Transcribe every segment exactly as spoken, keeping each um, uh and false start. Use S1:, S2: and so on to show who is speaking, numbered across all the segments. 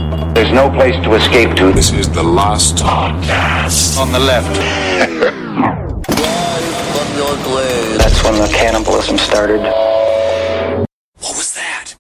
S1: There's no place to escape to.
S2: This is the last podcast.
S1: On the left. That's when the cannibalism started.
S2: What was that?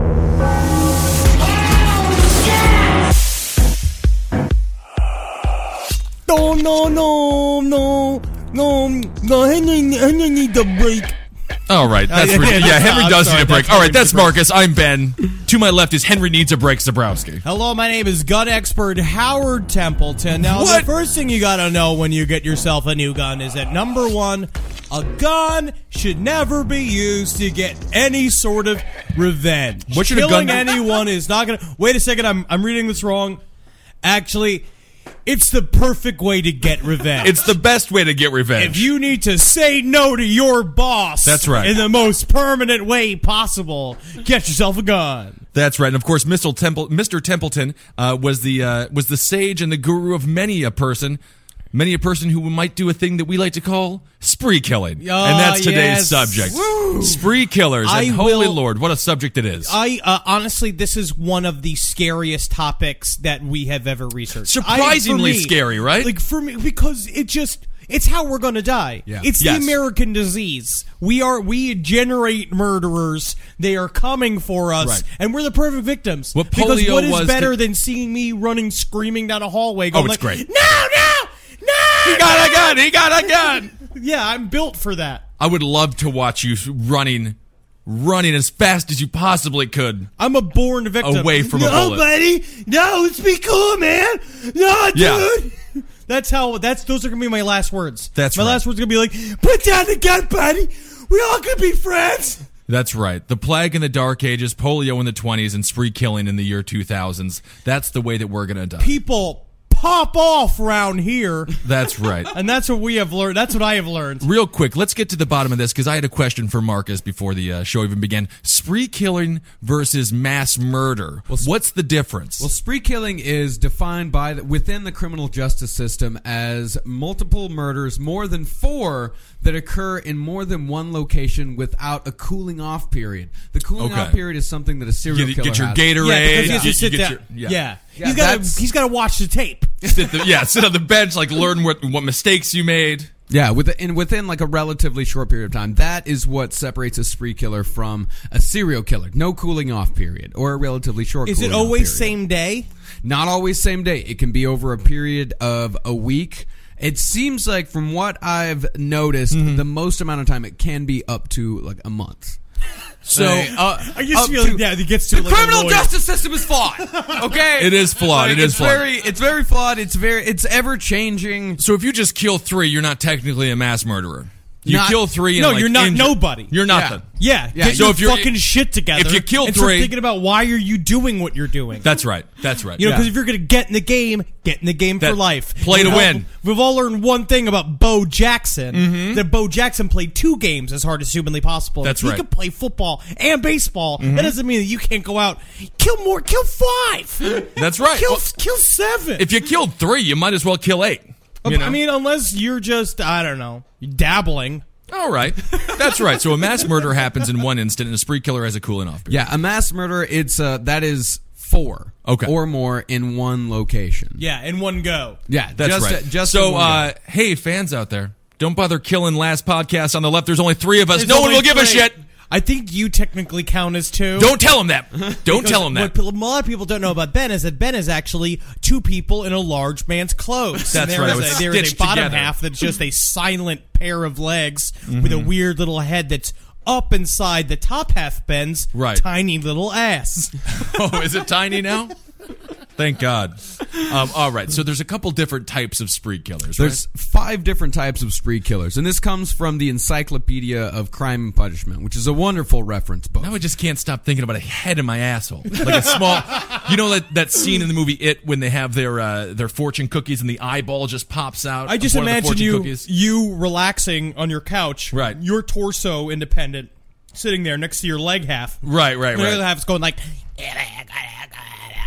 S3: No, no, no, no, no, no, Henry, Henry needs a break.
S4: All right, that's
S3: Uh,
S4: ridiculous.
S3: yeah,
S4: Yeah, Henry
S3: I'm
S4: does
S3: sorry,
S4: need a break.
S3: that's
S4: All right,
S3: Henry
S4: that's
S3: needs a break.
S4: Marcus. I'm Ben. To my left is Henry Needs a Break Zabrowski.
S3: Hello, my name is gun expert Howard Templeton. Now,
S4: What?
S3: the first thing you gotta know when you get yourself a new gun is that, number one, a gun should never be used to get any sort of revenge.
S4: What should a
S3: Killing
S4: gun do?
S3: anyone is not gonna... Wait a second, I'm, I'm reading this wrong. Actually, it's the perfect way to get revenge.
S4: It's the best way to get revenge.
S3: If you need to say no to your boss,
S4: That's right.
S3: in the most permanent way possible, get yourself a gun.
S4: That's right, and of course, Mister Temple, Mister Templeton uh, was the uh, was the sage and the guru of many a person, many a person who might do a thing that we like to call spree killing,
S3: Oh,
S4: and that's today's
S3: yes.
S4: subject:
S3: Woo.
S4: spree killers.
S3: I
S4: And holy
S3: will-
S4: Lord, what a subject it is!
S3: I uh, honestly, this is one of the scariest topics that we have ever researched.
S4: Surprisingly
S3: I, for me,
S4: scary, right?
S3: Like for me, because it just. It's how we're going to die.
S4: Yeah.
S3: It's
S4: Yes.
S3: the American disease. We are we generate murderers. They are coming for us,
S4: Right.
S3: and we're the perfect victims.
S4: What
S3: because
S4: polio
S3: what is
S4: was
S3: better
S4: to-
S3: than seeing me running, screaming down a hallway? Going
S4: Oh, it's
S3: like,
S4: great.
S3: No, no, no!
S4: He got a gun! He got a gun!
S3: Yeah, I'm built for that.
S4: I would love to watch you running, running as fast as you possibly could.
S3: I'm a born victim.
S4: Away from a
S3: no,
S4: bullet.
S3: buddy. No, let's be cool, man. No, dude.
S4: Yeah.
S3: That's how. That's those are gonna be my last words.
S4: That's
S3: my
S4: right.
S3: last words are gonna be like, "Put down the gun, buddy. We all could be friends."
S4: That's right. The plague in the Dark Ages, polio in the twenties, and spree killing in the year two thousands. That's the way that we're going to die.
S3: People pop off around here,
S4: That's right.
S3: and that's what we have learned. That's what I have learned.
S4: Real quick, let's get to the bottom of this, because I had a question for Marcus before the uh, show even began. Spree killing versus mass murder. What's the difference?
S5: Well, spree killing is defined by the, within the criminal justice system as multiple murders, more than four, that occur in more than one location without a cooling off period. The cooling
S4: Okay.
S5: off period is something that a serial
S4: get,
S5: killer
S4: get your
S5: has.
S4: Gatorade.
S3: Yeah, because he has to
S4: you- you
S3: sit
S4: get
S3: down.
S4: your-
S3: yeah,
S4: yeah.
S5: Yeah,
S3: he's got
S5: that's-
S3: to. He's got to watch the tape.
S4: Sit the- yeah, sit on the bench, like learn what, what mistakes you made.
S5: Yeah, within, within like a relatively short period of time. That is what separates a spree killer from a serial killer. No cooling off period, or a relatively short
S3: Is it
S5: cooling off
S3: always
S5: period.
S3: same day?
S5: Not always same day. It can be over a period of a week. It seems like, from what I've noticed,
S4: Mm-hmm.
S5: the most amount of time it can be up to like a month. So, uh,
S3: I just
S5: up
S3: feel
S5: to-
S3: like yeah, it gets to
S5: the
S3: like a
S5: criminal
S3: lawyer.
S5: justice system is flawed. Okay,
S4: It is flawed.
S5: Like,
S4: It is
S5: it's
S4: flawed.
S5: Very, it's very flawed. It's very, it's ever changing.
S4: So if you just kill three, you're not technically a mass murderer. You
S5: Not-
S4: kill three and
S3: No,
S4: like,
S3: you're not
S4: injure-
S3: nobody.
S4: You're nothing.
S3: Yeah,
S5: Yeah,
S3: get
S4: so
S3: your
S4: if you're-
S3: fucking shit together.
S4: if you kill
S3: and start
S4: three-
S3: thinking about why are you doing what you're doing.
S4: That's right. That's right.
S3: You know,
S5: Yeah.
S3: because if you're going to get in the game, get in the game
S4: That-
S3: for life.
S4: play to
S3: We've all-
S4: win.
S3: We've all learned one thing about Bo Jackson.
S4: Mm-hmm.
S3: That Bo Jackson played two games as hard as humanly possible.
S4: That's
S3: he
S4: right.
S3: could play football and baseball. That doesn't mean that you can't go out, kill more, kill five.
S4: That's right.
S3: Kill,
S4: Well,
S3: kill seven.
S4: if you killed three, you might as well kill eight. You know?
S3: I mean, unless you're just, I don't know, dabbling.
S4: All right. That's right. So a mass murder happens in one instant, and a spree killer has a cooling off period.
S5: Yeah, a mass murder. It's uh, that is four,
S4: Okay.
S5: or more in one location.
S3: Yeah, in one go.
S5: Yeah,
S4: That's
S5: just,
S4: right.
S5: Just in
S4: so,
S5: one
S4: uh,
S5: go.
S4: hey, fans out there, don't bother killing last podcast on the left. There's only three of us.
S3: There's
S4: no one
S3: only
S4: will give a
S3: three.
S4: shit.
S3: I think you technically count as two.
S4: Don't tell him that. Don't
S3: Because
S4: tell him that.
S3: What a lot of people don't know about Ben is that Ben is actually two people in a large man's clothes.
S4: That's
S3: And there
S4: right.
S3: is
S4: It was
S3: a, there is a
S4: stitched
S3: bottom
S4: together.
S3: half that's just a silent pair of legs with
S4: Mm-hmm.
S3: a weird little head that's up inside the top half Ben's
S4: Right.
S3: tiny little ass.
S4: Oh, is it tiny now? Thank God. Um, all right. So there's a couple different types of spree killers.
S5: There's five different types of spree killers, and this comes from the Encyclopedia of Crime and Punishment, which is a wonderful reference book.
S4: Now I just can't stop thinking about a head in my asshole, like a small. You know that, that scene in the movie It when they have their uh, their fortune cookies and the eyeball just pops out.
S3: I just
S4: of one of the
S3: imagine
S4: fortune
S3: you
S4: cookies.
S3: you relaxing on your couch,
S4: Right.
S3: Your torso independent, sitting there next to your leg half.
S4: Right, right,
S3: And the other
S4: right.
S3: half's going like,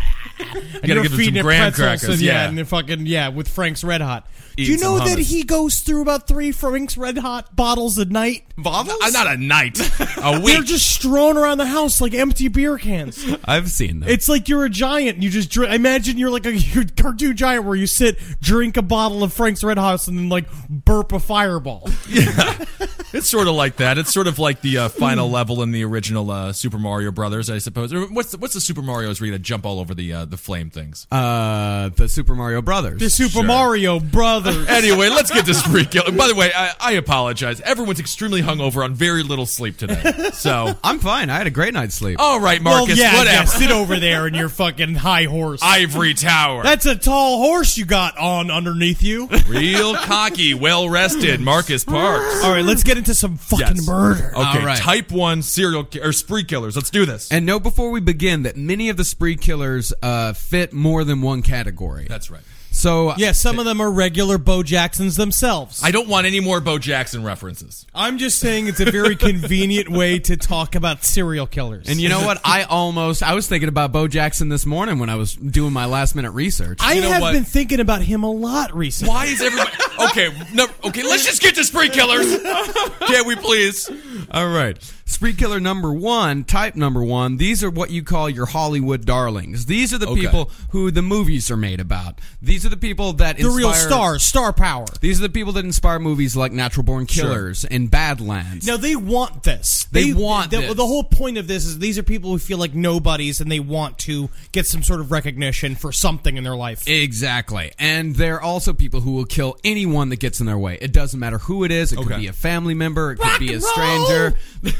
S3: and
S4: gotta
S3: you're
S4: give him
S3: feeding
S4: some
S3: it
S4: graham
S3: pretzels
S4: crackers,
S3: and, yeah,
S4: yeah.
S3: and they're fucking yeah with Frank's Red Hot. Do
S4: Eating
S3: you know
S4: some
S3: that
S4: hummus.
S3: he goes through about three Frank's Red Hot bottles a night?
S5: Bottles?
S4: Uh, not a night, a
S3: They're
S4: week.
S3: just strewn around the house like empty beer cans.
S5: I've seen them.
S3: It's like you're a giant. And you just drink. Imagine you're like a you're a cartoon giant where you sit, drink a bottle of Frank's Red Hot, and then like burp a fireball.
S4: Yeah, it's sort of like that. It's sort of like the uh, final level in the original uh, Super Mario Brothers, I suppose. Or what's the, what's the Super Mario's where you gotta jump all over the uh, the flame things?
S5: uh, the Super Mario Brothers.
S3: The Super
S4: Sure.
S3: Mario Brothers.
S4: Anyway, let's get to Spree Killer. By the way, I, I apologize. Everyone's extremely hungover on very little sleep today. So,
S5: I'm fine. I had a great night's sleep.
S4: all right,
S3: well,
S4: Marcus,
S3: yeah,
S4: whatever.
S3: yeah, sit over there in your fucking high horse.
S4: Ivory Tower.
S3: That's a tall horse you got on underneath you.
S4: Real cocky, well rested, Marcus Parks.
S3: All right, let's get into some fucking
S4: Yes.
S3: murder.
S4: Okay,
S5: All right.
S4: type one serial ki- or spree killers. Let's do this.
S5: And note before we begin that many of the spree killers uh, fit more than one category.
S4: That's right.
S5: So
S3: Yeah, some of them are regular Bo Jacksons themselves.
S4: I don't want any more Bo Jackson references.
S3: I'm just saying it's a very convenient way to talk about serial killers.
S5: And you know what? I almost I was thinking about Bo Jackson this morning when I was doing my last minute research.
S3: I
S4: you know
S3: have
S4: what?
S3: been thinking about him a lot recently.
S4: Why is everybody okay? No, okay, let's just get to spree killers. Can we please?
S5: All right. Spree killer number one, type number one, these are what you call your Hollywood darlings. These are the
S4: Okay.
S5: people who the movies are made about. These are the people that
S3: The
S5: inspire,
S3: real stars, star power.
S5: These are the people that inspire movies like Natural Born Killers and Badlands.
S3: Now they want this.
S5: They want
S3: the,
S5: this.
S3: The whole point of this is these are people who feel like nobodies, and they want to get some sort of recognition for something in their life.
S5: Exactly. And they're also people who will kill anyone that gets in their way. It doesn't matter who it is. It could
S4: Okay.
S5: be a family member. It could
S3: Rock
S5: be a
S3: and
S5: stranger.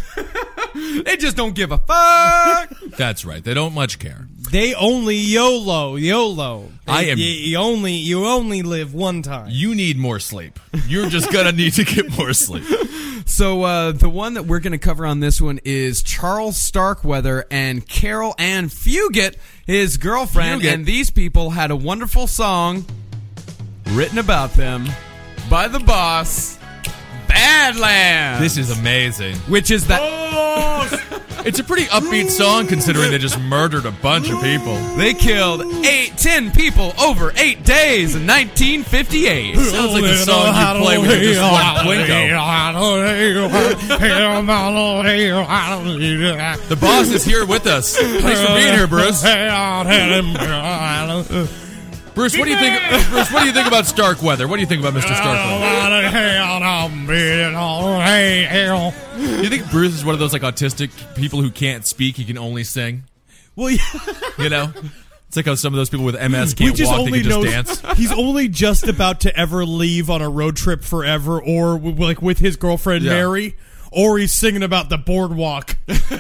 S5: They just don't give a fuck.
S4: That's right. They don't much care.
S3: They only YOLO, YOLO. They,
S4: I am-
S3: You, you only you only live one time.
S4: You need more sleep. You're just gonna need to get more sleep.
S5: So uh, the one that we're going to cover on this one is Charles Starkweather and Carol Ann Fugit, his girlfriend.
S4: Fugit.
S5: And these people had a wonderful song written about them by the boss, Badlands.
S4: This is amazing.
S5: which is that
S4: It's a pretty upbeat song considering they just murdered a bunch of people.
S5: they killed eight, ten people over eight days in nineteen fifty-eight.
S4: Sounds like the song you play when you're just one Plinko. The boss is here with us. Thanks for being here, Bruce. Bruce, what do you think? Bruce, what do you think about Starkweather? What do you think about Mister Starkweather? You think Bruce is one of those like autistic people who can't speak? He can only sing.
S3: Well, yeah.
S4: You know, it's like how some of those people with M S
S3: We
S4: can't
S3: just
S4: walk; they
S3: only
S4: can just
S3: know
S4: dance.
S3: he's only just about to ever leave on a road trip forever, or w- like with his girlfriend
S4: Yeah.
S3: Mary, or he's singing about the boardwalk.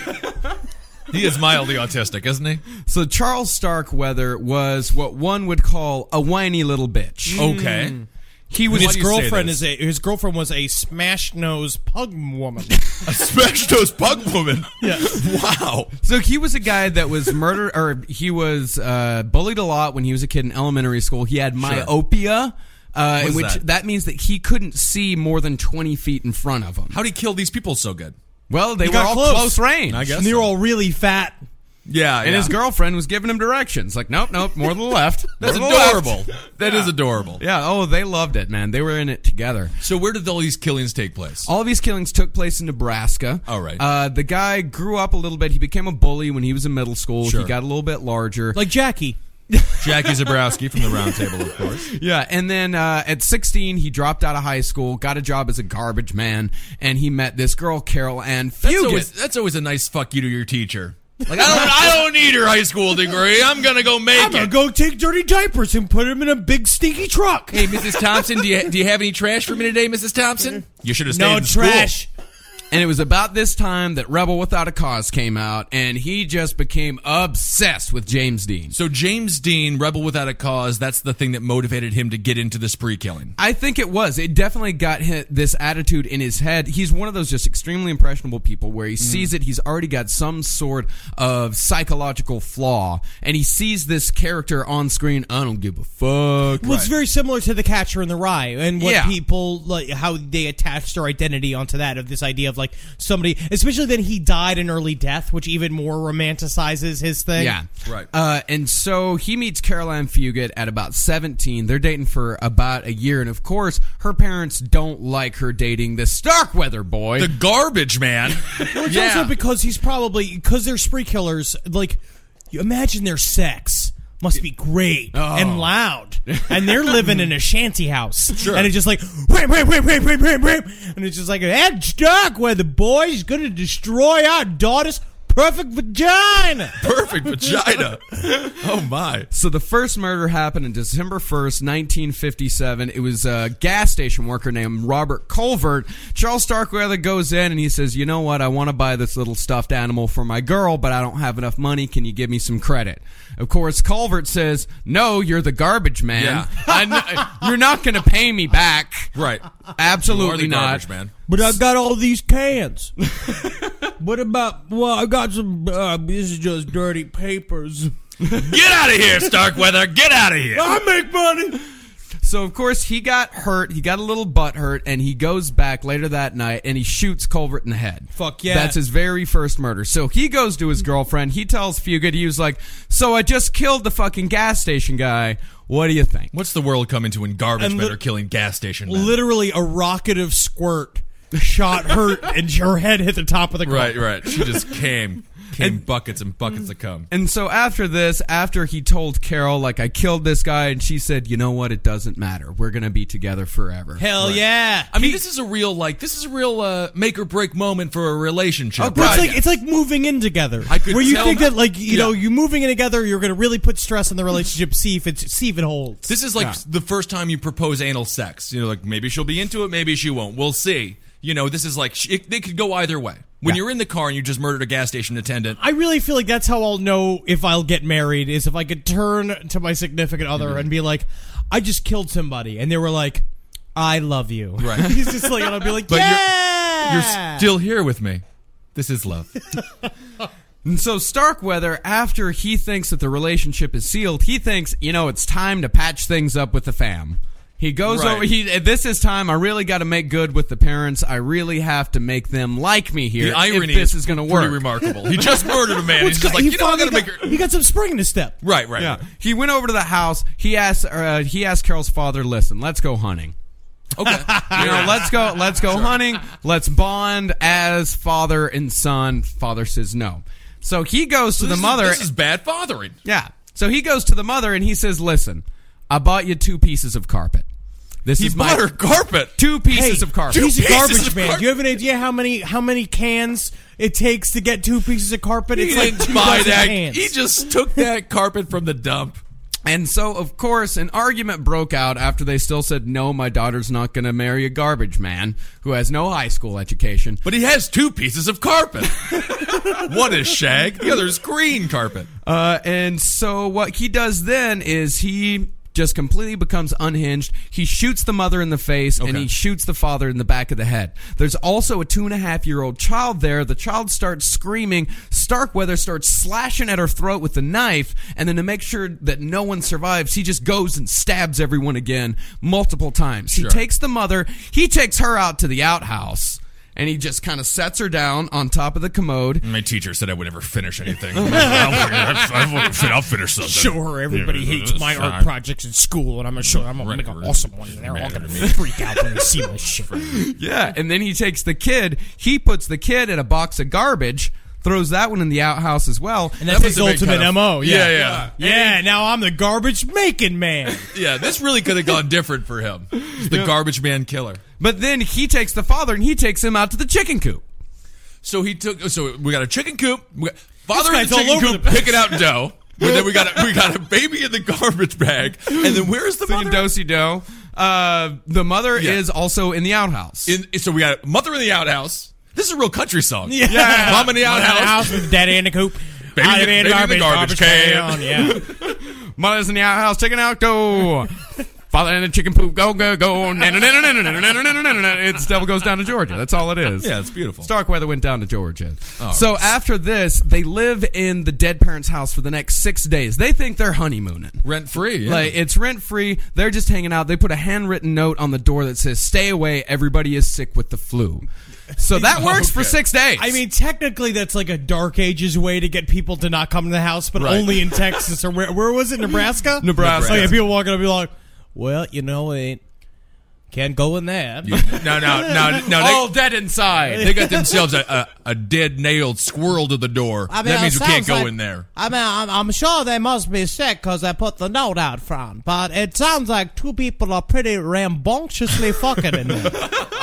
S4: He is mildly autistic, isn't he?
S5: So Charles Starkweather was what one would call a whiny little bitch.
S4: Okay.
S5: He was
S3: His
S4: do you say
S3: girlfriend
S4: this?
S3: is a his girlfriend was a smash nose pug woman.
S4: A smash toes pug woman.
S3: Yes.
S4: Wow.
S5: So he was a guy that was murdered, or he was uh, bullied a lot when he was a kid in elementary school. He had myopia, uh,
S4: What's
S5: which
S4: that?
S5: that? means that he couldn't see more than twenty feet in front of him.
S4: How'd he kill these people so good?
S5: Well, they
S3: He
S5: were
S3: got
S5: all
S3: close.
S5: close, range.
S4: I guess.
S3: And they were all really fat.
S4: Yeah,
S5: And
S4: yeah.
S5: his girlfriend was giving him directions. Like, nope, nope, more to the left.
S4: That's
S5: more to the left.
S4: adorable. That is adorable.
S5: Yeah, oh, they loved it, man. They were in it together.
S4: So where did all these killings take place?
S5: All of these killings took place in Nebraska.
S4: All right.
S5: Uh, the guy grew up a little bit. He became a bully when he was in middle school.
S4: Sure.
S5: He got a little bit larger.
S3: Like Jackie.
S4: Jackie Zabrowski from the Round Table, of course.
S5: Yeah, and then uh, at sixteen, he dropped out of high school, got a job as a garbage man, and he met this girl, Carol Ann
S4: That's
S5: Fugit.
S4: always, that's always a nice fuck you to your teacher. Like, I don't, I don't need her high school degree. I'm gonna go make
S3: I'm gonna
S4: it.
S3: go take dirty diapers and put them in a big stinky truck.
S4: Hey, Missus Thompson, do you do you have any trash for me today, Missus Thompson? You should have stayed
S3: No
S4: in school.
S3: trash.
S5: And it was about this time that Rebel Without a Cause came out, and he just became obsessed with James Dean.
S4: So James Dean, Rebel Without a Cause, that's the thing that motivated him to get into the spree killing.
S5: I think it was. It definitely got hi- this attitude in his head. He's one of those just extremely impressionable people where he sees it, he's already got some sort of psychological flaw, and he sees this character on screen, I don't give a fuck.
S3: Well, it's very similar to The Catcher in the Rye, and what
S5: Yeah.
S3: people like how they attach their identity onto that of this idea of like somebody, especially then he died an early death, which even more romanticizes his thing.
S5: Yeah.
S4: Right.
S5: Uh, and so he meets Caroline Fugit at about seventeen. They're dating for about a year. And, of course, her parents don't like her dating the Starkweather boy.
S4: The garbage man.
S3: Well, it's
S4: Yeah.
S3: also because he's probably, because they're spree killers, like, you imagine their sex must be great
S5: Oh.
S3: and loud. And they're living in a shanty house.
S4: Sure.
S3: And it's just like, wham, wham, wham, wham, wham, wham, wham. And it's just like, that Starkweather boy is going to destroy our daughter's perfect vagina.
S4: Perfect vagina. Oh, my.
S5: So the first murder happened on December first, nineteen fifty-seven. It was a gas station worker named Robert Culvert. Charles Starkweather goes in and he says, you know what, I want to buy this little stuffed animal for my girl, but I don't have enough money. Can you give me some credit? Of course, Culvert says, no, you're the garbage man.
S4: Yeah.
S5: I kn- you're not going to pay me back.
S4: Right.
S5: Absolutely
S4: You are the
S5: not.
S4: garbage man.
S3: But I got all these cans. What about, well, I got some, uh, this is just dirty papers.
S4: Get out of here, Starkweather. Get out of here.
S3: I make money.
S5: So, of course, he got hurt. He got a little butt hurt, and he goes back later that night, and he shoots Culvert in the head.
S3: Fuck yeah.
S5: That's his very first murder. So he goes to his girlfriend. He tells Fugit, he was like, so I just killed the fucking gas station guy. What do you think?
S4: What's the world coming to when garbage
S3: And
S4: men
S3: li-
S4: are killing gas station men?
S3: Literally a rocket of squirt shot her, and her head hit the top of the car.
S4: Right, right. She just came. Came buckets and buckets of cum.
S5: And so after this, after he told Carol, like, I killed this guy, and she said, you know what, it doesn't matter. We're going to be together forever.
S3: Hell yeah.
S4: I mean, this is a real, like, this is a real uh, make or break moment for a relationship.
S5: Oh,
S3: But it's
S5: Right.
S3: like it's like moving in together.
S4: I could
S3: where you
S4: tell-
S3: think that like you
S4: Yeah.
S3: know you moving in together, you're going to really put stress on the relationship. See if it's see if it holds.
S4: This is like the first time you propose anal sex. You know, like maybe she'll be into it, maybe she won't. We'll see. You know, this is like sh- it, they could go either way. When
S5: Yeah.
S4: you're in the car and you just murdered a gas station attendant,
S3: I really feel like that's how I'll know if I'll get married is if I could turn to my significant other and be like, I just killed somebody, and they were like, I love you.
S4: Right.
S3: He's just like, and I'll be like,
S4: But you're-
S3: yeah.
S4: you're still here with me. This is love.
S5: And so Starkweather, after he thinks that the relationship is sealed, he thinks, you know, it's time to patch things up with the fam. He goes
S4: Right.
S5: over, he, this is time, I really got to make good with the parents. I really have to make them like me here
S4: The irony
S5: if this
S4: is,
S5: is going to
S4: pretty
S5: work.
S4: remarkable. He just murdered a man.
S3: Well,
S4: He's just like,
S3: he
S4: you know, I
S3: finally
S4: gotta make
S3: got-
S4: her.
S3: He got some spring in his step.
S4: Right, right.
S5: Yeah. He went over to the house. He asked, uh, he asked Carol's father, listen, let's go hunting.
S4: Okay.
S5: You know, let's go, let's go hunting. Let's bond as father and son. Father says no. So he goes to
S4: This
S5: the
S4: is-
S5: mother.
S4: This is bad fathering.
S5: Yeah. So he goes to the mother and he says, listen, I bought you two pieces of carpet. This
S4: He
S5: is
S4: bought
S5: my
S4: her carpet.
S5: two pieces
S3: Hey,
S5: of carpet.
S3: He's a
S4: pieces
S3: garbage
S4: of
S3: man.
S4: carpet.
S3: Do you have an idea how many how many cans it takes to get two pieces of carpet?
S4: He
S3: It's like
S4: didn't
S3: two
S4: buy
S3: dozen
S4: that.
S3: cans.
S4: He just took that carpet from the dump.
S5: And so, of course, an argument broke out after they still said, no, my daughter's not going to marry a garbage man who has no high school education.
S4: But he has two pieces of carpet. One is shag, the other is green carpet.
S5: Uh, and so what he does then is he just completely becomes unhinged. He shoots the mother in the face, and
S4: Okay.
S5: he shoots the father in the back of the head. There's also a two and a half year old child there. The child starts screaming. Starkweather starts slashing at her throat with the knife, and then to make sure that no one survives, he just goes and stabs everyone again multiple times.
S4: Sure.
S5: He takes the mother, he takes her out to the outhouse, and he just kind of sets her down on top of the commode.
S4: My teacher said I would never finish anything. I don't think I won't fin- I'll finish something.
S3: Sure, everybody
S4: Yeah,
S3: hates my
S4: that's
S3: art
S4: fine.
S3: projects in school, and I'm gonna show I'm gonna
S4: Right,
S3: make an
S4: right.
S3: awesome one. And they're all gonna freak out when they see my shit.
S5: Yeah, and then he takes the kid, he puts the kid in a box of garbage, throws that one in the outhouse as well.
S3: And that's
S4: That
S3: his
S4: must have been
S3: ultimate
S4: kind of-
S3: M O.
S4: Yeah,
S3: Yeah,
S4: yeah.
S3: yeah. Now I'm the garbage making man.
S4: Yeah, this really could have gone different for him. He's the garbage man killer.
S5: But then he takes the father and he takes him out to the chicken coop.
S4: So he took. So we got a chicken coop. We got father in
S3: guy's
S4: the
S3: all
S4: chicken
S3: over
S4: coop
S3: the-
S4: picking out dough. And then we got a, we got a baby in the garbage bag. And then where's the
S5: Singing
S4: mother?
S5: do-si do. Uh, the mother
S4: Yeah.
S5: is also in the outhouse.
S4: In, so we got mother in the outhouse. This is a real country song.
S3: Yeah.
S4: Mom in the outhouse.
S3: House with daddy in the coop.
S4: Baby
S3: I
S4: in-
S3: made
S4: baby in the garbage can.
S3: Yeah.
S5: Mother's in the outhouse taking out dough. Father and the chicken poop, go, go, go. It's Devil Goes Down to Georgia. That's all it is.
S4: Yeah, it's beautiful.
S5: Starkweather went down to Georgia.
S4: Oh,
S5: so
S4: right.
S5: after this, they live in the dead parents' house for the next six days. They think they're honeymooning.
S4: Rent free. Yeah.
S5: Like, it's rent free. They're just hanging out. They put a handwritten note on the door that says, "Stay away. Everybody is sick with the flu." So that works for
S4: Okay.
S5: six days.
S3: I mean, technically, that's like a Dark Ages way to get people to not come to the house, but
S4: Right.
S3: only in Texas or where? Where was it? Nebraska.
S5: Nebraska.
S3: Oh yeah, people walking up, be like, "Well, you know, it can't go in there."
S4: You- no, no, no, no.
S5: all
S4: They,
S5: dead inside.
S4: they got themselves a, a, a dead nailed squirrel to the door.
S3: I mean,
S4: that
S3: it
S4: means we can't
S3: sounds
S4: go
S3: like-
S4: in there.
S3: I mean, I'm, I'm sure they must be sick because they put the note out front, but it sounds like two people are pretty rambunctiously fucking in there.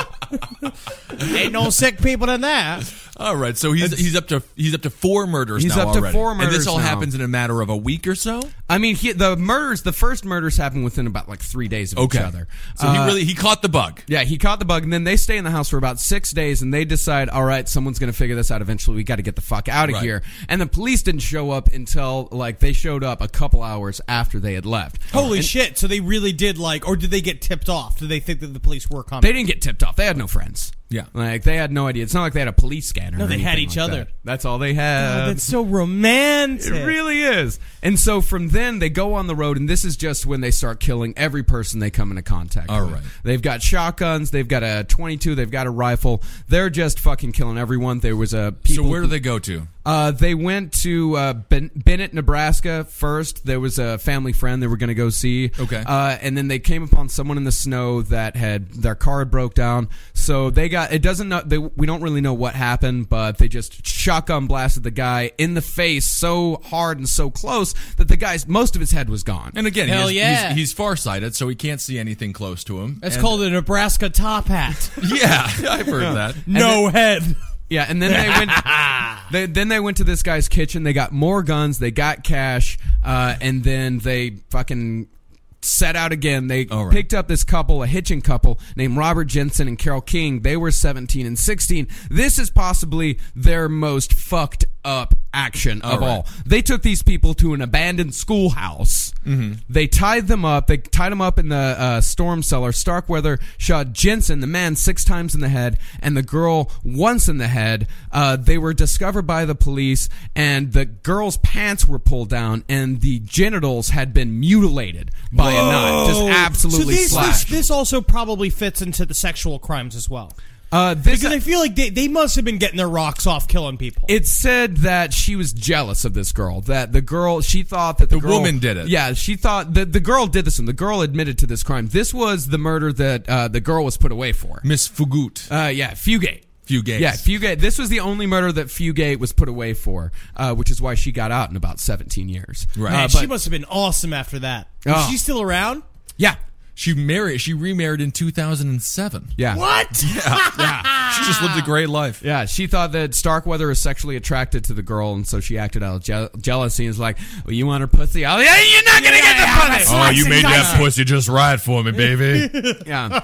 S3: Ain't no sick people in there.
S4: All right, so he's he's up to he's up to four murders
S5: He's
S4: now
S5: up to
S4: already.
S5: four
S4: and this
S5: murders
S4: all
S5: now.
S4: happens in a matter of a week or so.
S5: I mean, he, the murders, the first murders happened within about like three days of
S4: Okay,
S5: each other.
S4: so he
S5: Uh,
S4: really he caught the bug.
S5: Yeah, he caught the bug, and then they stay in the house for about six days, and they decide, all right, someone's going to figure this out eventually. We got to get the fuck out of
S4: Right.
S5: here. And the police didn't show up until, like, they showed up a couple hours after they had left.
S3: Holy
S5: And
S3: shit! So they really did like, or did they get tipped off? Did they think that the police were coming?
S5: They didn't get tipped off. They had no friends.
S4: Yeah.
S5: Like, they had no idea. It's not like they had a police scanner.
S3: No,
S5: or
S3: they had
S5: anything
S3: each
S5: like
S3: other.
S5: that. That's all they had.
S3: Oh, that's so romantic.
S5: It really is. And so from then they go on the road, and this is just when they start killing every person they come into contact
S4: All
S5: with.
S4: right.
S5: They've got shotguns, they've got a twenty-two, they've got a rifle. They're just fucking killing everyone. There was a people
S4: So where do they go to?
S5: Uh, they went to uh, ben- Bennett, Nebraska first. There was a family friend they were going to go see.
S4: Okay.
S5: Uh, and then they came upon someone in the snow that had their car had broke down. So they got it. Doesn't know. They, we don't really know what happened, but they just shotgun blasted the guy in the face so hard and so close that the guy's most of his head was gone.
S4: And again, he
S3: Hell
S4: has-
S3: yeah.
S4: he's, he's farsighted, so he can't see anything close to him.
S3: That's
S4: And-
S3: called a Nebraska top hat.
S4: Yeah, I've heard that.
S3: No head.
S5: Yeah, and then they went. They, then they went to this guy's kitchen. They got more guns. They got cash, uh, and then they fucking set out again. They
S4: All right.
S5: picked up this couple, a hitching couple named Robert Jensen and Carol King. They were seventeen and sixteen. This is possibly their most fucked up action of
S4: right.
S5: all. They took these people to an abandoned schoolhouse. Mm-hmm. They tied them up. They tied them up in the uh, storm cellar. Starkweather shot Jensen, the man, six times in the head, and the girl once in the head. Uh, they were discovered by the police, and the girl's pants were pulled down, and the genitals had been mutilated by a knife. Just absolutely
S3: so this, this,
S5: slashed.
S3: this also probably fits into the sexual crimes as well.
S5: Uh, this,
S3: Because I feel like they, they must have been getting their rocks off killing people.
S5: It said that she was jealous of this girl. That the girl, she thought that the,
S4: The
S5: girl,
S4: woman did it.
S5: Yeah, she thought that the girl did this, and the girl admitted to this crime. This was the murder that uh, the girl was put away for.
S4: Miss Fugut.
S5: Uh, yeah, Fugate.
S4: Fugate.
S5: Yeah, Fugate. This was the only murder that Fugate was put away for, uh, which is why she got out in about seventeen years.
S4: Right.
S3: Man,
S5: Uh,
S3: she
S5: but-
S3: must have been awesome after that.
S5: Oh.
S3: Is she still around?
S5: Yeah.
S4: She married. She remarried in two thousand seven.
S5: Yeah.
S3: What?
S5: Yeah.
S4: She just lived a great life.
S5: Yeah, she thought that Starkweather was sexually attracted to the girl, and so she acted out of je- jealousy and was like, well, you want her pussy? Oh, yeah, you're not going to get the pussy!
S4: Oh, you made that pussy just right for me, baby.
S5: Yeah.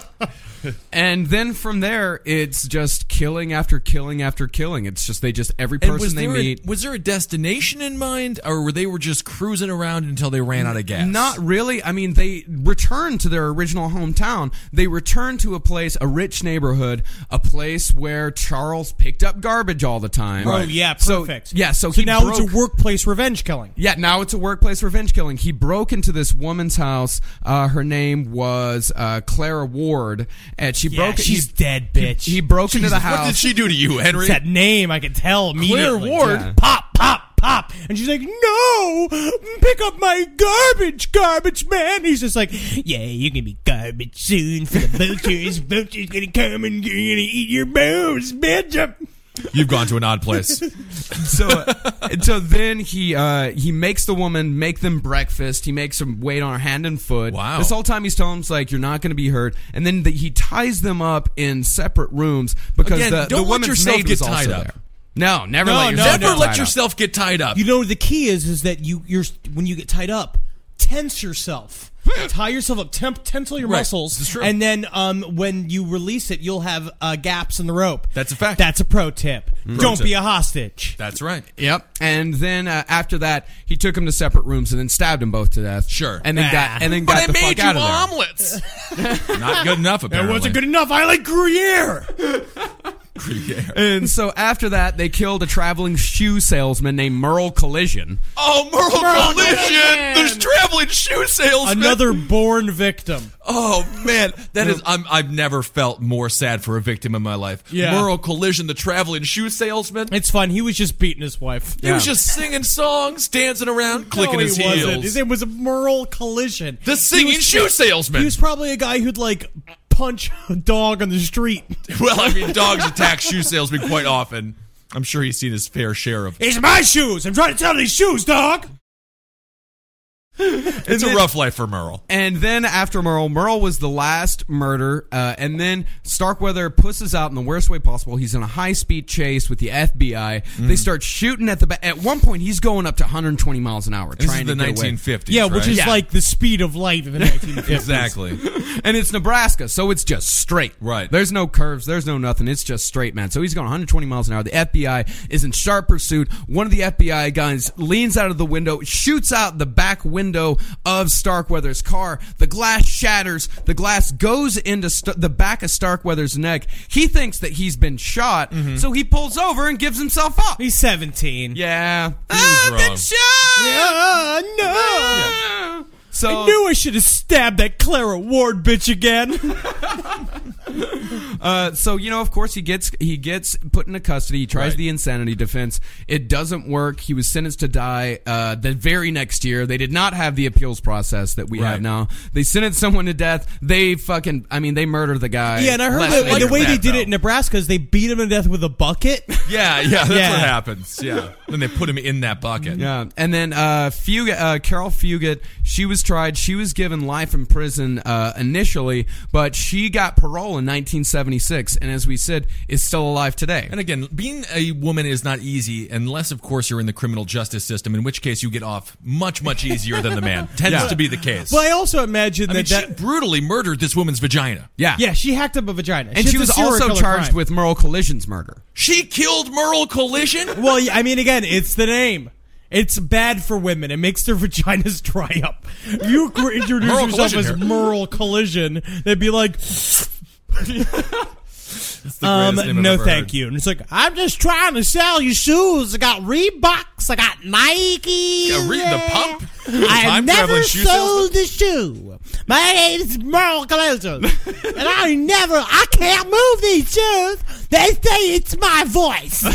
S5: And then from there, it's just killing after killing after killing. It's just, they just, every
S4: And
S5: person
S4: was
S5: they
S4: there,
S5: meet.
S4: a, was there a destination in mind, or were they were just cruising around until they ran out of gas?
S5: Not really. I mean, they returned to their original hometown. They returned to a place, a rich neighborhood, a place where Charles picked up garbage all the time.
S3: Oh, yeah,
S5: So-
S3: perfect.
S5: yeah, so,
S3: So
S5: he
S3: now
S5: broke,
S3: it's a workplace revenge killing.
S5: Yeah, now it's a workplace revenge killing. He broke into this woman's house. Uh, her name was uh, Clara Ward, and she
S3: Yeah,
S5: broke.
S3: she's
S5: he,
S3: dead, bitch.
S5: He broke into the
S4: What
S5: house.
S4: did she do to you, Henry?
S3: It's that name, I can tell immediately.
S4: Ward?
S5: Yeah.
S3: Pop, pop, pop. And she's like, no, pick up my garbage, garbage man. He's just like, yeah, you're going to be garbage soon for the vultures. Vultures going to come and you're going to eat your bones, bitch.
S4: You've gone to an odd place.
S5: so, so then he uh, he makes the woman make them breakfast. He makes them wait on her hand and foot.
S4: Wow.
S5: This whole time he's telling them, like, you're not going to be hurt. And then the, he ties them up in separate rooms because
S4: Again,
S5: the,
S4: don't
S5: the
S4: let
S5: woman's
S4: yourself
S5: maid
S4: get
S5: was also
S4: tied up.
S5: there. No, never
S3: No,
S5: let
S3: no,
S5: yourself
S3: no.
S5: get
S4: Never let
S5: tied up.
S4: yourself get tied up.
S3: You know, the key is is that you you're when you get tied up, tense yourself. Tie yourself up, temp, tensile your
S4: Right.
S3: muscles,
S4: This is true.
S3: and then um, when you release it, you'll have uh, gaps in the rope.
S4: That's a fact.
S3: That's a pro tip. Don't be a hostage.
S4: That's right.
S5: Yep. And then uh, after that, he took them to separate rooms and then stabbed them both to death.
S4: Sure.
S5: And then
S3: Ah.
S5: got and then
S4: But
S5: got
S4: I
S5: the
S4: made
S5: fuck
S4: you
S5: out of there.
S4: omelets. Not good enough,
S3: That
S4: apparently.
S3: wasn't good enough. I like Gruyere.
S4: Gruyere.
S5: And so after that, they killed a traveling shoe salesman named Merle Collision.
S4: Oh, Merle Collision! There's traveling shoe salesman.
S3: Another born victim.
S4: Oh man, that is. I'm, I've never felt more sad for a victim in my life.
S3: Yeah.
S4: Merle Collision, the traveling shoe salesman.
S3: It's fun. He was just beating his wife.
S4: He was just singing songs, dancing around, clicking
S3: No,
S4: his
S3: he wasn't.
S4: heels.
S3: His name was Merle Collision.
S4: The singing
S3: He was-
S4: shoe salesman.
S3: He was probably a guy who'd like punch a dog on the street.
S4: Well, I mean, dogs attack shoe salesmen quite often. I'm sure he's seen his fair share of.
S3: It's my shoes. I'm trying to sell these shoes, dog.
S4: It's a rough life for Merle.
S5: And then after Merle, Merle was the last murder. Uh, and then Starkweather pusses out in the worst way possible. He's in a high-speed chase with the F B I.
S4: Mm-hmm.
S5: They start shooting at the back. At one point, he's going up to one hundred twenty miles an hour
S4: This
S5: trying
S4: is the
S5: to get away.
S4: nineteen fifties.
S3: Yeah, which
S4: right?
S3: is like the speed of light in the nineteen fifties.
S4: exactly.
S5: And it's Nebraska, so it's just straight.
S4: Right.
S5: There's no curves. There's no nothing. It's just straight, man. So he's going one hundred twenty miles an hour. The F B I is in sharp pursuit. One of the F B I guys leans out of the window, shoots out the back window of Starkweather's car. The glass shatters. The glass goes into St- the back of Starkweather's neck. He thinks that he's been shot,
S4: Mm-hmm.
S5: so he pulls over and gives himself up.
S3: He's seventeen.
S5: Yeah.
S4: was
S5: I've been
S4: wrong.
S5: shot!
S3: Yeah, no.
S5: So,
S3: I knew I should have stabbed that Clara Ward bitch again.
S5: Uh, so you know, of course, he gets he gets put into custody. He tries
S4: Right.
S5: the insanity defense. It doesn't work. He was sentenced to die uh, the very next year. They did not have the appeals process that we
S4: Right.
S5: have now. They sentenced someone to death. They fucking, I mean, they murdered the guy.
S3: Yeah, and I heard
S5: less
S3: that
S5: than a
S3: the
S5: year
S3: way
S5: back.
S3: they did
S4: though.
S3: it in Nebraska is they beat him to death with a bucket.
S4: Yeah, yeah, that's
S3: Yeah.
S4: what happens. Yeah. Then they put him in that bucket.
S5: Yeah, and then uh, Fugit, uh, Carol Fugit, she was tried. She was given life in prison uh, initially, but she got parole in nineteen seventy-six, and as we said, is still alive today.
S4: And again, being a woman is not easy unless, of course, you're in the criminal justice system, in which case you get off much, much easier than the man. Tends
S5: Yeah.
S4: to be the case.
S3: Well, I also imagine
S4: I
S3: that
S4: mean, she
S3: that
S4: brutally murdered this woman's vagina.
S5: yeah,
S3: yeah, she hacked up a vagina,
S5: and
S3: She's
S5: she
S3: a
S5: was
S3: serial
S5: also
S3: killer
S5: charged
S3: crime.
S5: with Merle Collision's murder.
S4: She killed Merle Collision?
S3: Well, yeah, I mean, again, it's the name. It's bad for women. It makes their vaginas dry up. If you cr- introduce
S4: Merle
S3: yourself
S4: Collision
S3: as
S4: here.
S3: Merle Collision, they'd be like,
S4: That's the
S3: um,
S4: greatest name I've
S3: no
S4: ever
S3: thank
S4: heard.
S3: you. And it's like, I'm just trying to sell you shoes. I got Reeboks. I got Nike.
S4: Yeah, read the pump.
S3: I have
S4: Time
S3: never
S4: traveling shoe
S3: sold a shoe. My name is Merle Collision. And I never, I can't move these shoes. They say it's my voice.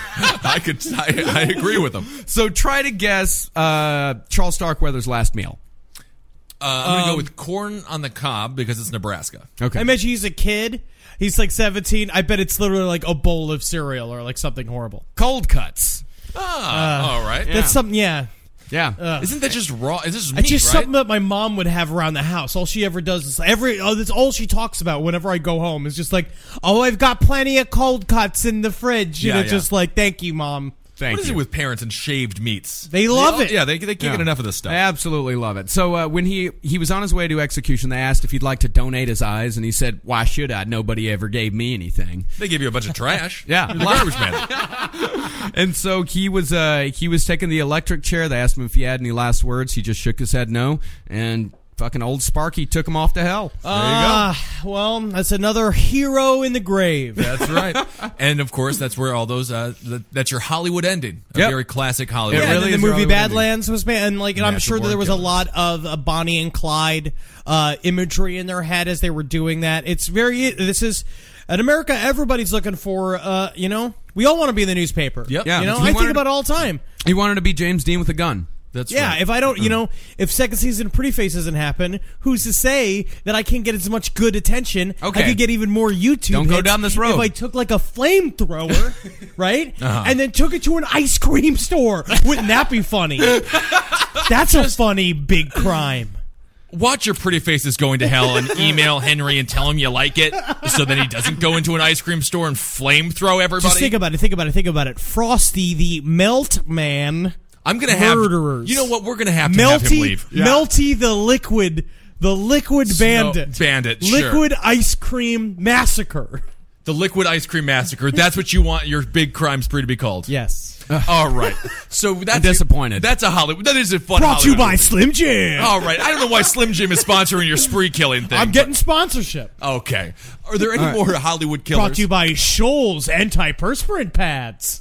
S4: I could. I, I agree with him.
S5: So try to guess uh, Charles Starkweather's last meal.
S4: Uh, I'm gonna go with corn on the cob because it's Nebraska.
S5: Okay.
S3: I imagine he's a kid. He's like seventeen. I bet it's literally like a bowl of cereal or like something horrible.
S5: Cold cuts.
S4: Ah, all right.
S3: That's something, yeah.
S5: Yeah.
S4: Isn't that just raw? Is this meat,
S3: It's just
S4: right?
S3: something that my mom would have around the house. All she ever does is every. Oh, that's all she talks about whenever I go home. Is just like, oh, I've got plenty of cold cuts in the fridge.
S4: Yeah,
S3: and it's
S4: yeah.
S3: just like, thank you, mom.
S5: Thank
S4: What is
S5: you.
S4: it with parents and shaved meats?
S3: They love
S4: all-
S3: it.
S4: Yeah, they they can't
S5: Yeah.
S4: get enough of this stuff.
S5: I absolutely love it. So uh, when he he was on his way to execution, they asked if he'd like to donate his eyes, and he said, "Why should I? Nobody ever gave me anything."
S4: They give you a bunch of trash.
S5: Yeah.
S4: You're the garbage man.
S5: And so he was uh, he was taking the electric chair. They asked him if he had any last words. He just shook his head no, and fucking old Sparky took him off to hell.
S3: Ah, well, that's another hero in the grave.
S4: That's right. And of course, that's where all those. Uh, th- that's your Hollywood ending. A
S5: Yep.
S4: very classic Hollywood.
S5: It
S3: Yeah,
S4: ending.
S5: really
S3: and then
S5: is
S3: the movie
S5: Hollywood ending.
S3: Badlands was made, and like, and I'm
S4: Massive
S3: sure that there was a
S4: killers.
S3: lot of uh, Bonnie and Clyde uh, imagery in their head as they were doing that. It's very. This is in America. Everybody's looking for. Uh, you know, we all want to be in the newspaper.
S4: Yep.
S5: Yeah.
S3: You know,
S5: He
S3: I think
S5: wanted-
S3: about it all the time.
S5: He wanted to be James Dean with a gun.
S4: That's
S3: Yeah,
S4: right.
S3: if I don't, you know, if second season Pretty Face doesn't happen, who's to say that I can't get as much good attention?
S5: Okay.
S3: I could get even more YouTube.
S5: Don't go
S3: hits
S5: down this road.
S3: If I took like a flamethrower, right,
S4: Uh-huh.
S3: and then took it to an ice cream store, wouldn't that be funny? That's a funny big crime.
S4: Watch your pretty faces going to hell and email Henry and tell him you like it, so that he doesn't go into an ice cream store and flamethrow everybody.
S3: Just think about it. Think about it. Think about it. Frosty the Melt Man.
S4: I'm gonna have.
S3: Murderers.
S4: You know what? We're gonna have to have him
S3: Melty,
S4: leave.
S3: Melty the Liquid, the Liquid
S4: Snow-
S3: Bandit,
S4: Bandit, sure.
S3: Liquid Ice Cream Massacre.
S4: The Liquid Ice Cream Massacre. That's what you want your big crime spree to be called.
S3: Yes.
S4: All right. So that's
S5: I'm disappointed.
S4: That's a Hollywood. That is a fun.
S3: Brought to you
S4: Hollywood
S3: by Slim Jim.
S4: All right. I don't know why Slim Jim is sponsoring your spree killing thing.
S3: I'm getting sponsorship.
S4: Okay. Are there any
S5: All right.
S4: more Hollywood killers?
S3: Brought to you by Scholl's antiperspirant pads.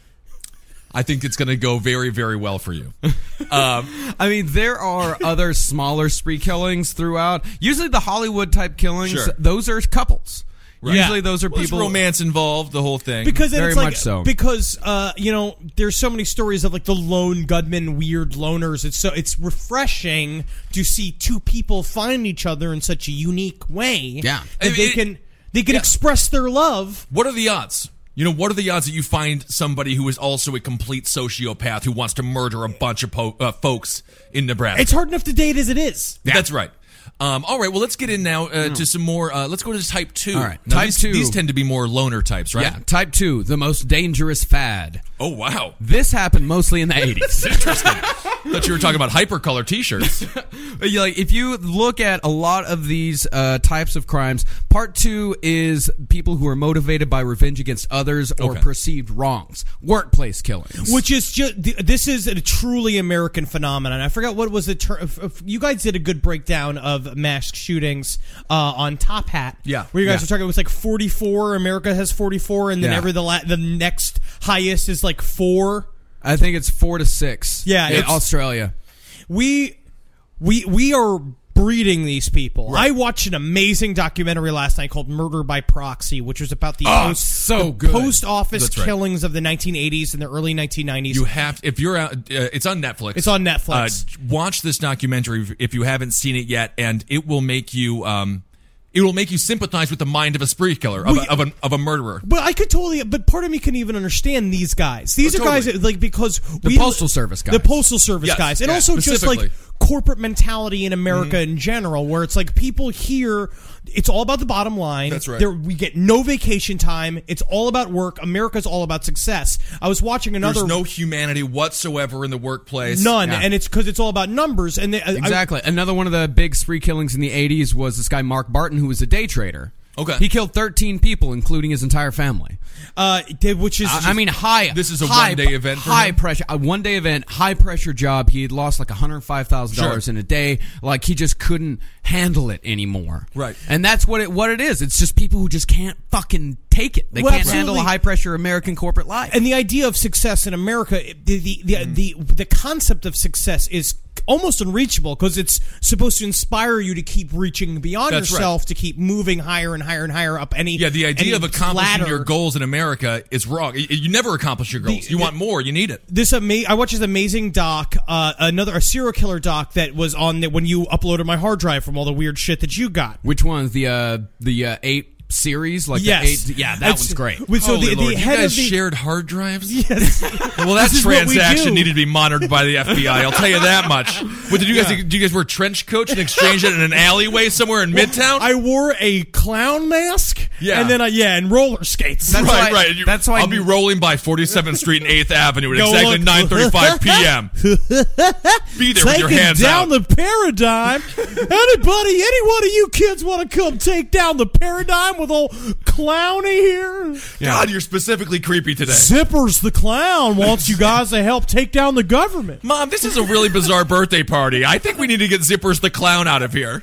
S4: I think it's going to go very, very well for you. Um,
S5: I mean, there are other smaller spree killings throughout. Usually the Hollywood type killings,
S4: Sure.
S5: those are couples.
S4: Right.
S5: Usually
S3: Yeah.
S5: those are
S4: well, there's
S5: people.
S4: romance involved, the whole thing.
S3: Because then
S5: Very
S3: it's like,
S5: much so.
S3: Because uh, you know, there's so many stories of like the lone gunman, weird loners. It's so it's refreshing to see two people find each other in such a unique way.
S5: Yeah.
S3: that
S4: It-
S3: they
S4: it-
S3: can they can
S4: yeah.
S3: express their love.
S4: What are the odds? You know, what are the odds that you find somebody who is also a complete sociopath who wants to murder a bunch of po- uh, folks in Nebraska?
S3: It's hard enough to date as it is.
S4: That's right. Um, all right, well, let's get in now uh, to some more. Uh, let's go to type two.
S5: All right,
S4: Now,
S5: type
S4: these,
S5: two.
S4: These tend to be more loner types, right?
S5: Yeah, type two, the most dangerous fad.
S4: Oh, wow.
S5: This happened mostly in the eighties.
S4: Interesting. Thought you were talking about hypercolor T-shirts.
S5: You like, if you look at a lot of these uh, types of crimes, part two is people who are motivated by revenge against others or
S4: Okay.
S5: perceived wrongs. Workplace killings.
S3: Which is just this is a truly American phenomenon. I forgot what was the term. You guys did a good breakdown of mass shootings uh, on Top Hat.
S4: Yeah.
S3: where you guys
S5: Yeah.
S3: were talking. It was like forty-four. America has forty-four, and then
S5: Yeah.
S3: every the la- the next highest is like four.
S5: I think it's four to six.
S3: Yeah,
S5: in
S3: it's-
S5: Australia.
S3: We we we are breeding these people. I watched an amazing documentary last night called Murder by Proxy, which was about the
S5: Oh,
S3: post
S5: so
S3: the
S5: good.
S3: post office
S4: That's right.
S3: killings of the nineteen eighties and the early nineteen nineties.
S4: You have, if you're out, uh, it's on Netflix.
S3: It's on Netflix.
S4: Uh, watch this documentary if- if you haven't seen it yet, and it will make you, um, it will make you sympathize with the mind of a spree killer, of,
S3: Well,
S4: a, of, a, of a murderer.
S3: But I could totally, but part of me can even understand these guys. These
S4: Oh,
S3: are guys
S4: totally.
S3: that, like because
S5: The Postal Service guys.
S3: the postal service
S4: Yes,
S3: guys, and
S4: yeah,
S3: also just like
S4: specifically.
S3: corporate mentality in America in general, where it's like people here, it's all about the bottom line.
S4: That's right.
S3: There, we get no vacation time. It's all about work. America's all about success. I was watching another
S4: There's no humanity whatsoever in the workplace.
S3: none,
S5: Yeah.
S3: and it's because it's all about numbers. And they, I-
S5: Exactly. Another one of the big spree killings in the eighties was this guy Mark Barton, who was a day trader.
S4: Okay.
S5: He killed thirteen people, including his entire family.
S3: uh, they- which is
S5: I, I mean, high.
S4: This is a
S5: high-
S4: one-day event for
S5: High
S4: him?
S5: pressure. A one day event, high pressure job. He had lost like one hundred five thousand dollars
S4: Sure.
S5: in a day. Like he just couldn't handle it anymore.
S4: Right.
S5: And that's what it what it is. It's just people who just can't fucking take it. They
S3: Well,
S5: can't handle a
S3: absolutely.
S5: high pressure American corporate life.
S3: and the idea of success in America, the the the,
S4: Mm-hmm.
S3: the, the concept of success is almost unreachable because it's supposed to inspire you to keep reaching beyond
S4: That's
S3: yourself, to keep moving higher and higher and higher up any.
S4: Yeah, the idea
S3: any
S4: of accomplishing
S3: ladder.
S4: your goals in America is wrong. You, you never accomplish your goals.
S3: The-
S4: you
S3: the-
S4: want more. You need it.
S3: This ama- I watched this amazing doc, uh, another a serial killer doc that was on the, when you uploaded my hard drive from all the weird shit that you got.
S5: Which one? The uh, the uh, eight series, like
S3: Yes,
S5: the eight. Yeah, that
S3: That's-
S5: one's great.
S3: with- So
S4: Holy
S3: the,
S4: Lord,
S3: the
S4: you
S3: head
S4: guys
S3: of the
S4: shared hard drives?
S3: yes.
S4: Well, that
S3: This is what we
S4: transaction
S3: do.
S4: needed to be monitored by the F B I. I'll tell you that much. What did you guys?
S3: Yeah.
S4: Did you guys wear trench coats and exchange it in an alleyway somewhere in Midtown?
S3: I wore a clown mask.
S4: Yeah.
S3: and then I, yeah, and roller skates.
S5: That's
S4: right,
S5: why-
S4: right. You-
S5: that's why-
S4: I'll be rolling by forty-seventh Street and eighth Avenue at
S3: Go
S4: exactly
S3: look.
S4: nine thirty-five p.m. Be there with your
S3: Taking
S4: hands
S3: down
S4: out.
S3: the paradigm. Anybody, any one of you kids want to come take down the paradigm with old Clowny here?
S4: God, you're specifically creepy today.
S3: Zippers the clown wants you guys to help take down the government.
S4: Mom, this is a really bizarre birthday party. I think we need to get Zippers the Clown out of here.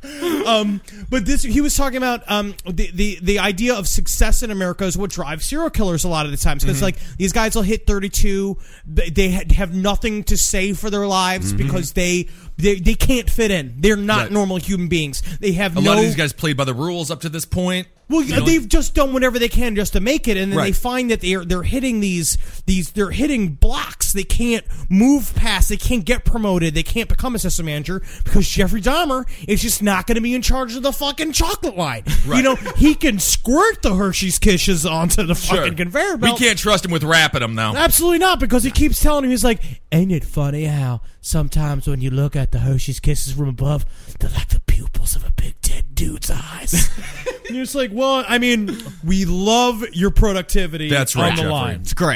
S3: Um, but this, he was talking about um, the, the the idea of success in America is what drives serial killers a lot of the times because
S4: Mm-hmm.
S3: like these guys will hit thirty-two, they, they ha- have nothing to say for their lives because they, they they can't fit in. They're not
S4: Mm-hmm. Right.
S3: normal human beings. They have
S4: A
S3: no.
S4: lot of these guys played by the rules up to this point.
S3: Well,
S4: You know?
S3: they've just done whatever they can just to make it, and then
S4: Right.
S3: they find that they're they're hitting these these they're hitting blocks. They can't move past. They can't get promoted. They can't become assistant manager because Jeffrey Dahmer is just not going to be in charge of the fucking chocolate line.
S4: Right.
S3: You know, he can squirt the Hershey's Kisses onto the
S4: Sure.
S3: fucking conveyor
S4: We
S3: belt.
S4: can't trust him with wrapping them now.
S3: Absolutely not, because he keeps telling him, he's like, ain't it funny how sometimes when you look at the Hershey's Kisses from above, they're like the pupils of a big dead dude's eyes. And you're just like, well, I mean, we love your productivity
S4: That's
S3: on
S4: right,
S3: the
S4: Jeffrey.
S3: line.
S5: It's great.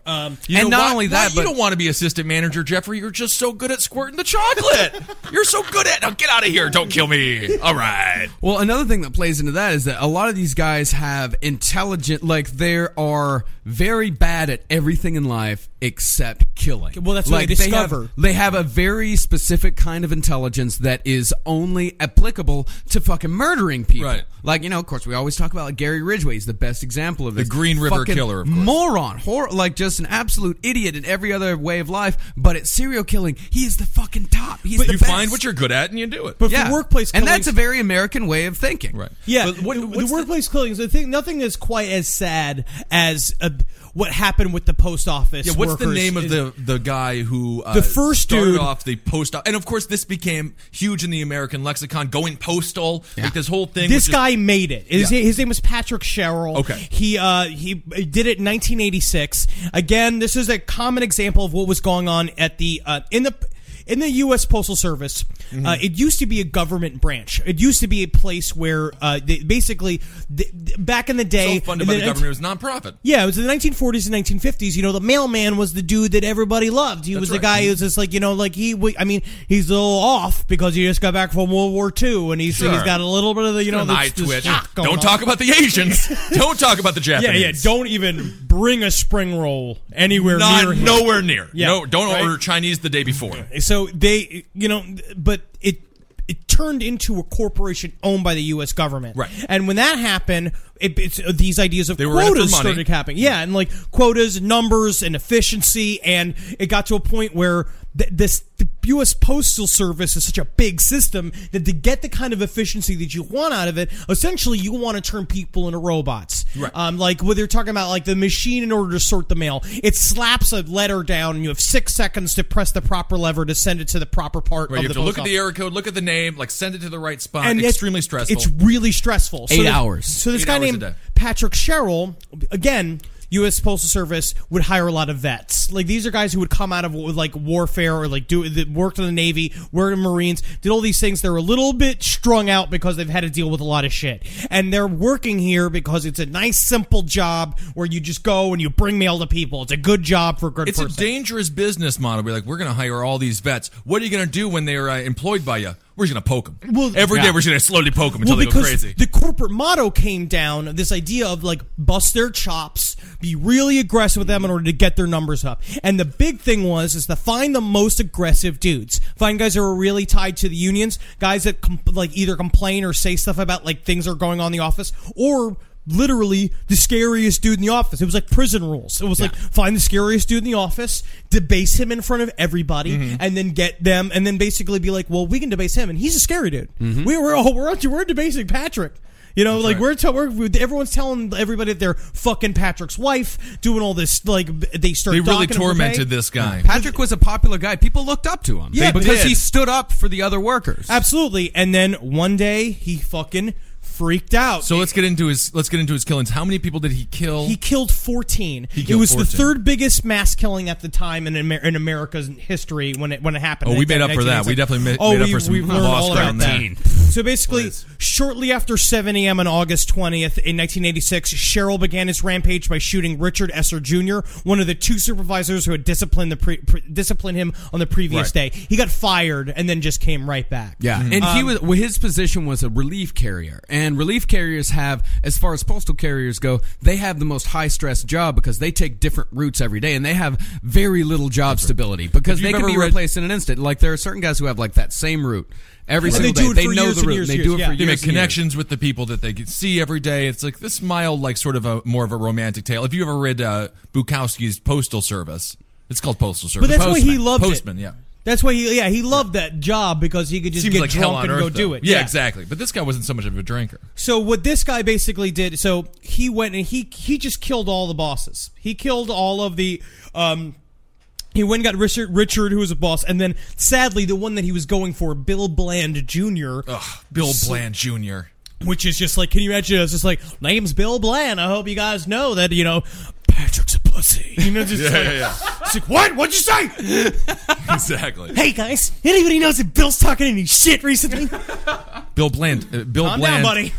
S3: Um,
S4: You
S5: And
S4: know,
S5: not
S4: why-
S5: only
S4: why-
S5: that,
S4: you
S5: but-
S4: don't want to be assistant manager, Jeffrey. You're just so good at squirting the chocolate. You're so good at. Now get out of here! Don't kill me. All right.
S5: Well, another thing that plays into that is that a lot of these guys have intelligent, like they are very bad at everything in life except killing.
S3: Well, that's what
S5: like
S3: they
S5: They
S3: discover.
S5: have, they have a very specific kind of intelligence that is only applicable to fucking murdering people.
S4: Right.
S5: Like, you know, of course, we always talk about like Gary Ridgway is the best example of this.
S4: Green River
S5: Fucking
S4: Killer, of course.
S5: moron, hor- like just an absolute idiot in every other way of life. But at serial killing, he is the fucking top. He's
S3: But
S5: the
S4: You
S5: best.
S4: find what you're good at and you do it.
S3: but
S5: yeah.
S3: for workplace
S5: and
S3: killings,
S5: that's a very American way of thinking.
S4: Right.
S3: Yeah,
S4: But what-
S3: the, the
S4: what's the-
S3: workplace killings. I think nothing is quite as sad as uh, what happened with the post office.
S4: Yeah, what's the
S3: workers.
S4: name of the the guy who uh,
S3: The first
S4: started
S3: dude-
S4: off the post? And of course, this became huge in the American lexicon. Going postal, like this whole thing.
S3: This
S4: was just-
S3: guy made it. His,
S4: Yeah.
S3: his name was Patrick Sherrill.
S4: Okay.
S3: He uh, he did it in nineteen eighty-six. Again, this is a common example of what was going on at the uh, in the. In the U S Postal Service,
S4: Mm-hmm.
S3: uh, it used to be a government branch. It used to be a place where, uh, they, basically, th- th- back in the day,
S4: so funded
S3: in
S4: by
S3: the
S4: the government. It was nonprofit.
S3: Yeah, it was in the nineteen forties and nineteen fifties. You know, the mailman was the dude that everybody loved. He
S4: That's
S3: was the
S4: right.
S3: guy who was just like, you know, like he, w- I mean, he's a little off because he just got back from World War Two and he's,
S4: Sure.
S3: he's got a little bit of the, you know,
S4: An
S3: the,
S4: eye
S3: the
S4: twitch.
S3: shock going
S4: Don't
S3: on.
S4: talk about the Asians. Don't talk about the
S3: Yeah,
S4: Japanese.
S3: yeah, don't even bring a spring roll anywhere
S4: Not
S3: near him.
S4: nowhere near.
S3: Yeah,
S4: no, don't
S3: right?
S4: order Chinese the day before.
S3: So they, you know, but it it turned into a corporation owned by the U S government.
S4: Right.
S3: And when that happened, it, it's uh, these ideas of
S4: They were in it for
S3: quotas
S4: money.
S3: started happening. Yeah, and like quotas, numbers, and efficiency, and it got to a point where th- this the U S Postal Service is such a big system that to get the kind of efficiency that you want out of it, essentially you want to turn people into robots.
S4: Right.
S3: Um, like when they're talking about like the machine in order to sort the mail, it slaps a letter down, and you have six seconds to press the proper lever to send it to the proper part
S4: Right,
S3: of
S4: you
S3: the
S4: have to look
S3: post
S4: at the
S3: office.
S4: error code, look at the name, like send it to the right spot.
S3: And it's-
S4: Extremely stressful.
S3: It's really stressful.
S5: Eight
S3: this-
S5: hours.
S3: So this
S4: Eight
S3: guy
S4: hours a
S3: named
S4: day.
S3: Patrick Sherrill, again, U S Postal Service would hire a lot of vets. Like these are guys who would come out of like warfare or like do that worked in the Navy, worked in the Marines, did all these things. They're a little bit strung out because they've had to deal with a lot of shit, and they're working here because it's a nice, simple job where you just go and you bring mail to people. It's a good job for a good
S4: It's
S3: person.
S4: a dangerous business model. We're like, we're going to hire all these vets. What are you going to do when they're uh, employed by you? We're just going to poke them.
S3: Well,
S4: Every day
S5: yeah.
S4: we're just going to slowly poke them until
S3: Well,
S4: they go
S3: because
S4: crazy.
S3: the corporate motto came down, this idea of like bust their chops, be really aggressive with them in order to get their numbers up. And the big thing was is to find the most aggressive dudes. Find guys that are really tied to the unions, guys that com- like either complain or say stuff about like things are going on in the office, or literally the scariest dude in the office. It was like prison rules. It was like find the scariest dude in the office, debase him in front of everybody,
S4: Mm-hmm.
S3: and then get them, and then basically be like, well, we can debase him, and he's a scary dude.
S4: Mm-hmm.
S3: We were oh, we're we're debasing Patrick. You know, like
S4: right.
S3: we're, te- we're everyone's telling everybody that they're fucking Patrick's wife, doing all this. Like they start.
S4: They really
S3: docking him for
S4: tormented
S3: pay.
S4: this guy.
S5: Patrick was a popular guy. People looked up to him.
S3: Yeah,
S5: They- because
S4: did.
S5: he stood up for the other workers.
S3: Absolutely. And then one day he fucking freaked out.
S4: So let's get into his let's get into his killings. How many people did he kill?
S3: He killed fourteen.
S4: He
S3: it
S4: killed
S3: was the
S4: fourteen.
S3: third biggest mass killing at the time in Amer- in America's history when it when it happened.
S4: Oh,
S3: in
S4: we made up for that.
S3: nineteen
S4: We definitely ma-
S3: oh,
S4: made up
S3: we,
S4: for some
S3: we've learned
S4: lost
S3: all about
S4: ground
S3: that.
S4: there.
S3: So basically,
S4: Please.
S3: shortly after seven a.m. on August twentieth in nineteen eighty-six, Sherrill began his rampage by shooting Richard Esser Junior, one of the two supervisors who had disciplined the pre- pre- disciplined him on the previous
S4: Right.
S3: day. He got fired and then just came right back.
S5: Yeah,
S4: Mm-hmm.
S5: and
S3: Um,
S5: he was well, his position was a relief carrier, and relief carriers have, as far as postal carriers go, they have the most high stress job because they take different routes every day, and they have very little job stability because
S4: If you've
S5: they can
S4: ever
S5: be
S4: read-
S5: replaced in an instant. Like there are certain guys who have like that same route every
S3: And
S5: single
S3: they do
S5: day.
S3: it for
S5: know
S3: years
S5: the
S3: and
S5: route.
S3: years
S5: they
S3: and
S5: do
S3: years,
S5: it for
S3: yeah.
S4: They
S5: years.
S4: make
S5: and years.
S4: connections with the people that they can see every day. It's like this mild, like sort of a more of a romantic tale. If you ever read uh, Bukowski's Postal Service, it's called Postal Service.
S3: But that's why he
S4: Postman.
S3: loved it.
S4: Postman, yeah.
S3: That's why he yeah he loved that job because he could just
S4: Seems
S3: get
S4: like hell
S3: drunk
S4: on
S3: and
S4: earth.
S3: go
S4: though.
S3: do it.
S4: Yeah, exactly. But this guy wasn't so much of a drinker.
S3: So what this guy basically did, so he went and he he just killed all the bosses. He killed all of the. Um, he went and got Richard, Richard, who was a boss, and then sadly the one that he was going for, Bill Bland Junior
S4: Ugh, Bill Bland Junior
S3: Which is just like, can you imagine? It's just like, name's Bill Bland. I hope you guys know that you know Patrick's a pussy. You know, just
S4: Yeah,
S3: like,
S4: yeah, yeah.
S3: it's like what? What'd you say?
S4: Exactly.
S3: Hey guys, anybody knows that Bill's talking any shit recently?
S4: Bill Bland. Uh, Bill
S3: Calm
S4: Bland.
S3: down, buddy.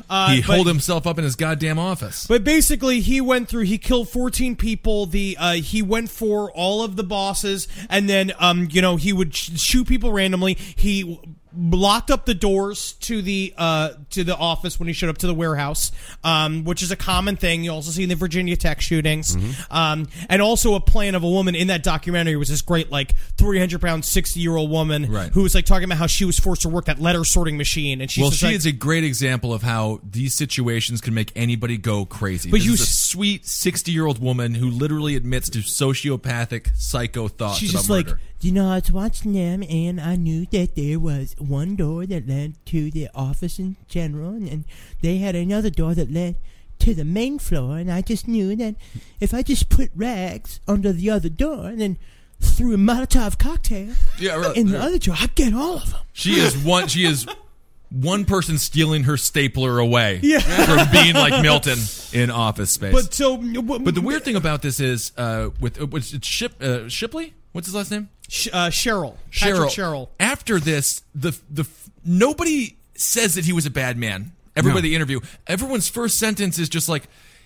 S3: Uh,
S4: he
S3: but-
S4: holed himself up in his goddamn office.
S3: But basically, he went through. He killed fourteen people. The uh, he went for all of the bosses, and then um, you know, he would sh- shoot people randomly. He locked up the doors to the uh, to the office when he showed up to the warehouse, um, which is a common thing. You also see in the Virginia Tech shootings,
S4: Mm-hmm.
S3: um, and also a plan of a woman in that documentary was this great like three hundred pound, sixty year old woman
S4: Right.
S3: who was like talking about how she was forced to work that letter sorting machine, and she's
S4: Well,
S3: just
S4: she
S3: like,
S4: is a great example of how these situations can make anybody go crazy.
S3: But
S4: This
S3: you
S4: is a
S3: s-
S4: sweet sixty-year-old woman who literally admits to sociopathic psycho thoughts
S3: she's
S4: about
S3: just
S4: murder.
S3: like, you know, I was watching them, and I knew that there was one door that led to the office in general, and, and they had another door that led to the main floor, and I just knew that if I just put rags under the other door and then threw a Molotov cocktail
S4: Yeah, right,
S3: in the
S4: right.
S3: other door, I'd get all of them.
S4: She is one. She is one person stealing her stapler away
S3: Yeah.
S4: from being like Milton in Office Space.
S3: But so,
S4: But the weird thing about this is uh, with uh, what's it's Ship uh, Shipley. What's his last name?
S3: Sh- uh, Cheryl, Patrick Cheryl.
S4: After this, the the nobody says that he was a bad man. Everybody
S5: No.
S4: they interview, everyone's first sentence is just like,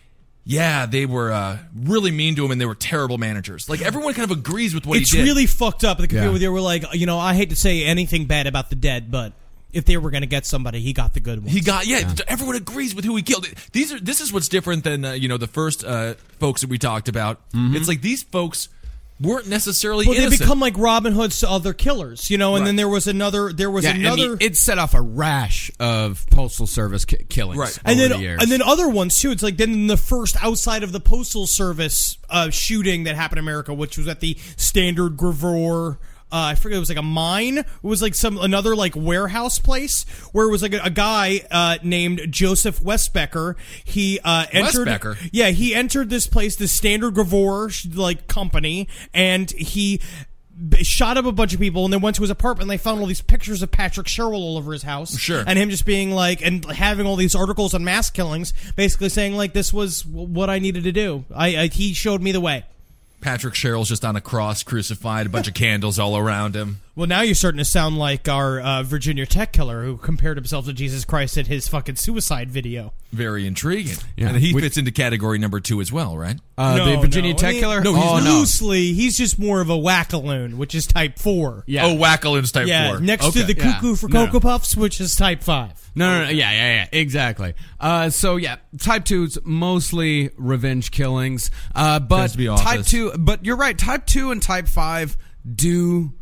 S4: "Yeah, they were uh, really mean to him, and they were terrible managers." Like everyone kind of agrees with what
S3: It's
S4: he did.
S3: really fucked up. The computer
S5: Yeah.
S3: where they were like, you know, I hate to say anything bad about the dead, but if they were going to get somebody, he got the good ones.
S4: He got yeah, Everyone agrees with who he killed. These are this is what's different than uh, you know the first uh, folks that we talked about. It's like these folks weren't necessarily
S3: Well, they
S4: innocent.
S3: become like Robin Hoods to other killers, you know. And
S4: Right.
S3: then there was another. There was
S5: Yeah, I mean,
S3: another.
S5: it set off a rash of postal service ki- killings
S4: Right.
S3: and
S5: over
S3: then,
S5: the years.
S3: and then other ones too. It's like then the first outside of the postal service uh, shooting that happened in America, which was at the Standard Gravure. Uh, I forget, it was like a mine. It was like some another like warehouse place where it was like a, a guy uh, named Joseph Westbecker. He uh, entered.
S4: Westbecker?
S3: Yeah, he entered this place, this Standard Gravure sh- like company, and he b- shot up a bunch of people, and then went to his apartment. And they found all these pictures of Patrick Sherrill all over his house.
S4: Sure.
S3: And him just being like, and having all these articles on mass killings, basically saying like, this was w- what I needed to do. I, I he showed me the way.
S4: Patrick Sherrill's just on a cross, crucified, a bunch of candles all around him.
S3: Well, now you're starting to sound like our uh, Virginia Tech killer who compared himself to Jesus Christ in his fucking suicide video.
S4: Very intriguing.
S5: Yeah.
S4: And he
S5: Which-
S4: fits into category number two as well, right?
S5: uh,
S3: No,
S5: the Virginia
S3: no.
S5: Tech
S3: I mean,
S5: killer.
S4: no, he's
S5: oh no,
S3: Loosely, he's just more of a wackaloon, which is type four.
S5: yeah.
S4: Oh, Wackaloon's type
S3: Yeah,
S4: four.
S3: next
S4: Okay.
S3: to the
S5: Yeah.
S3: cuckoo for
S5: No, no.
S3: Cocoa Puffs, which is type five.
S5: No, no, no, yeah, yeah, yeah, exactly. Uh, so yeah, type two's mostly revenge killings, uh, but
S4: Tends to be
S5: type
S4: office.
S5: two. But you're right, type two and type five do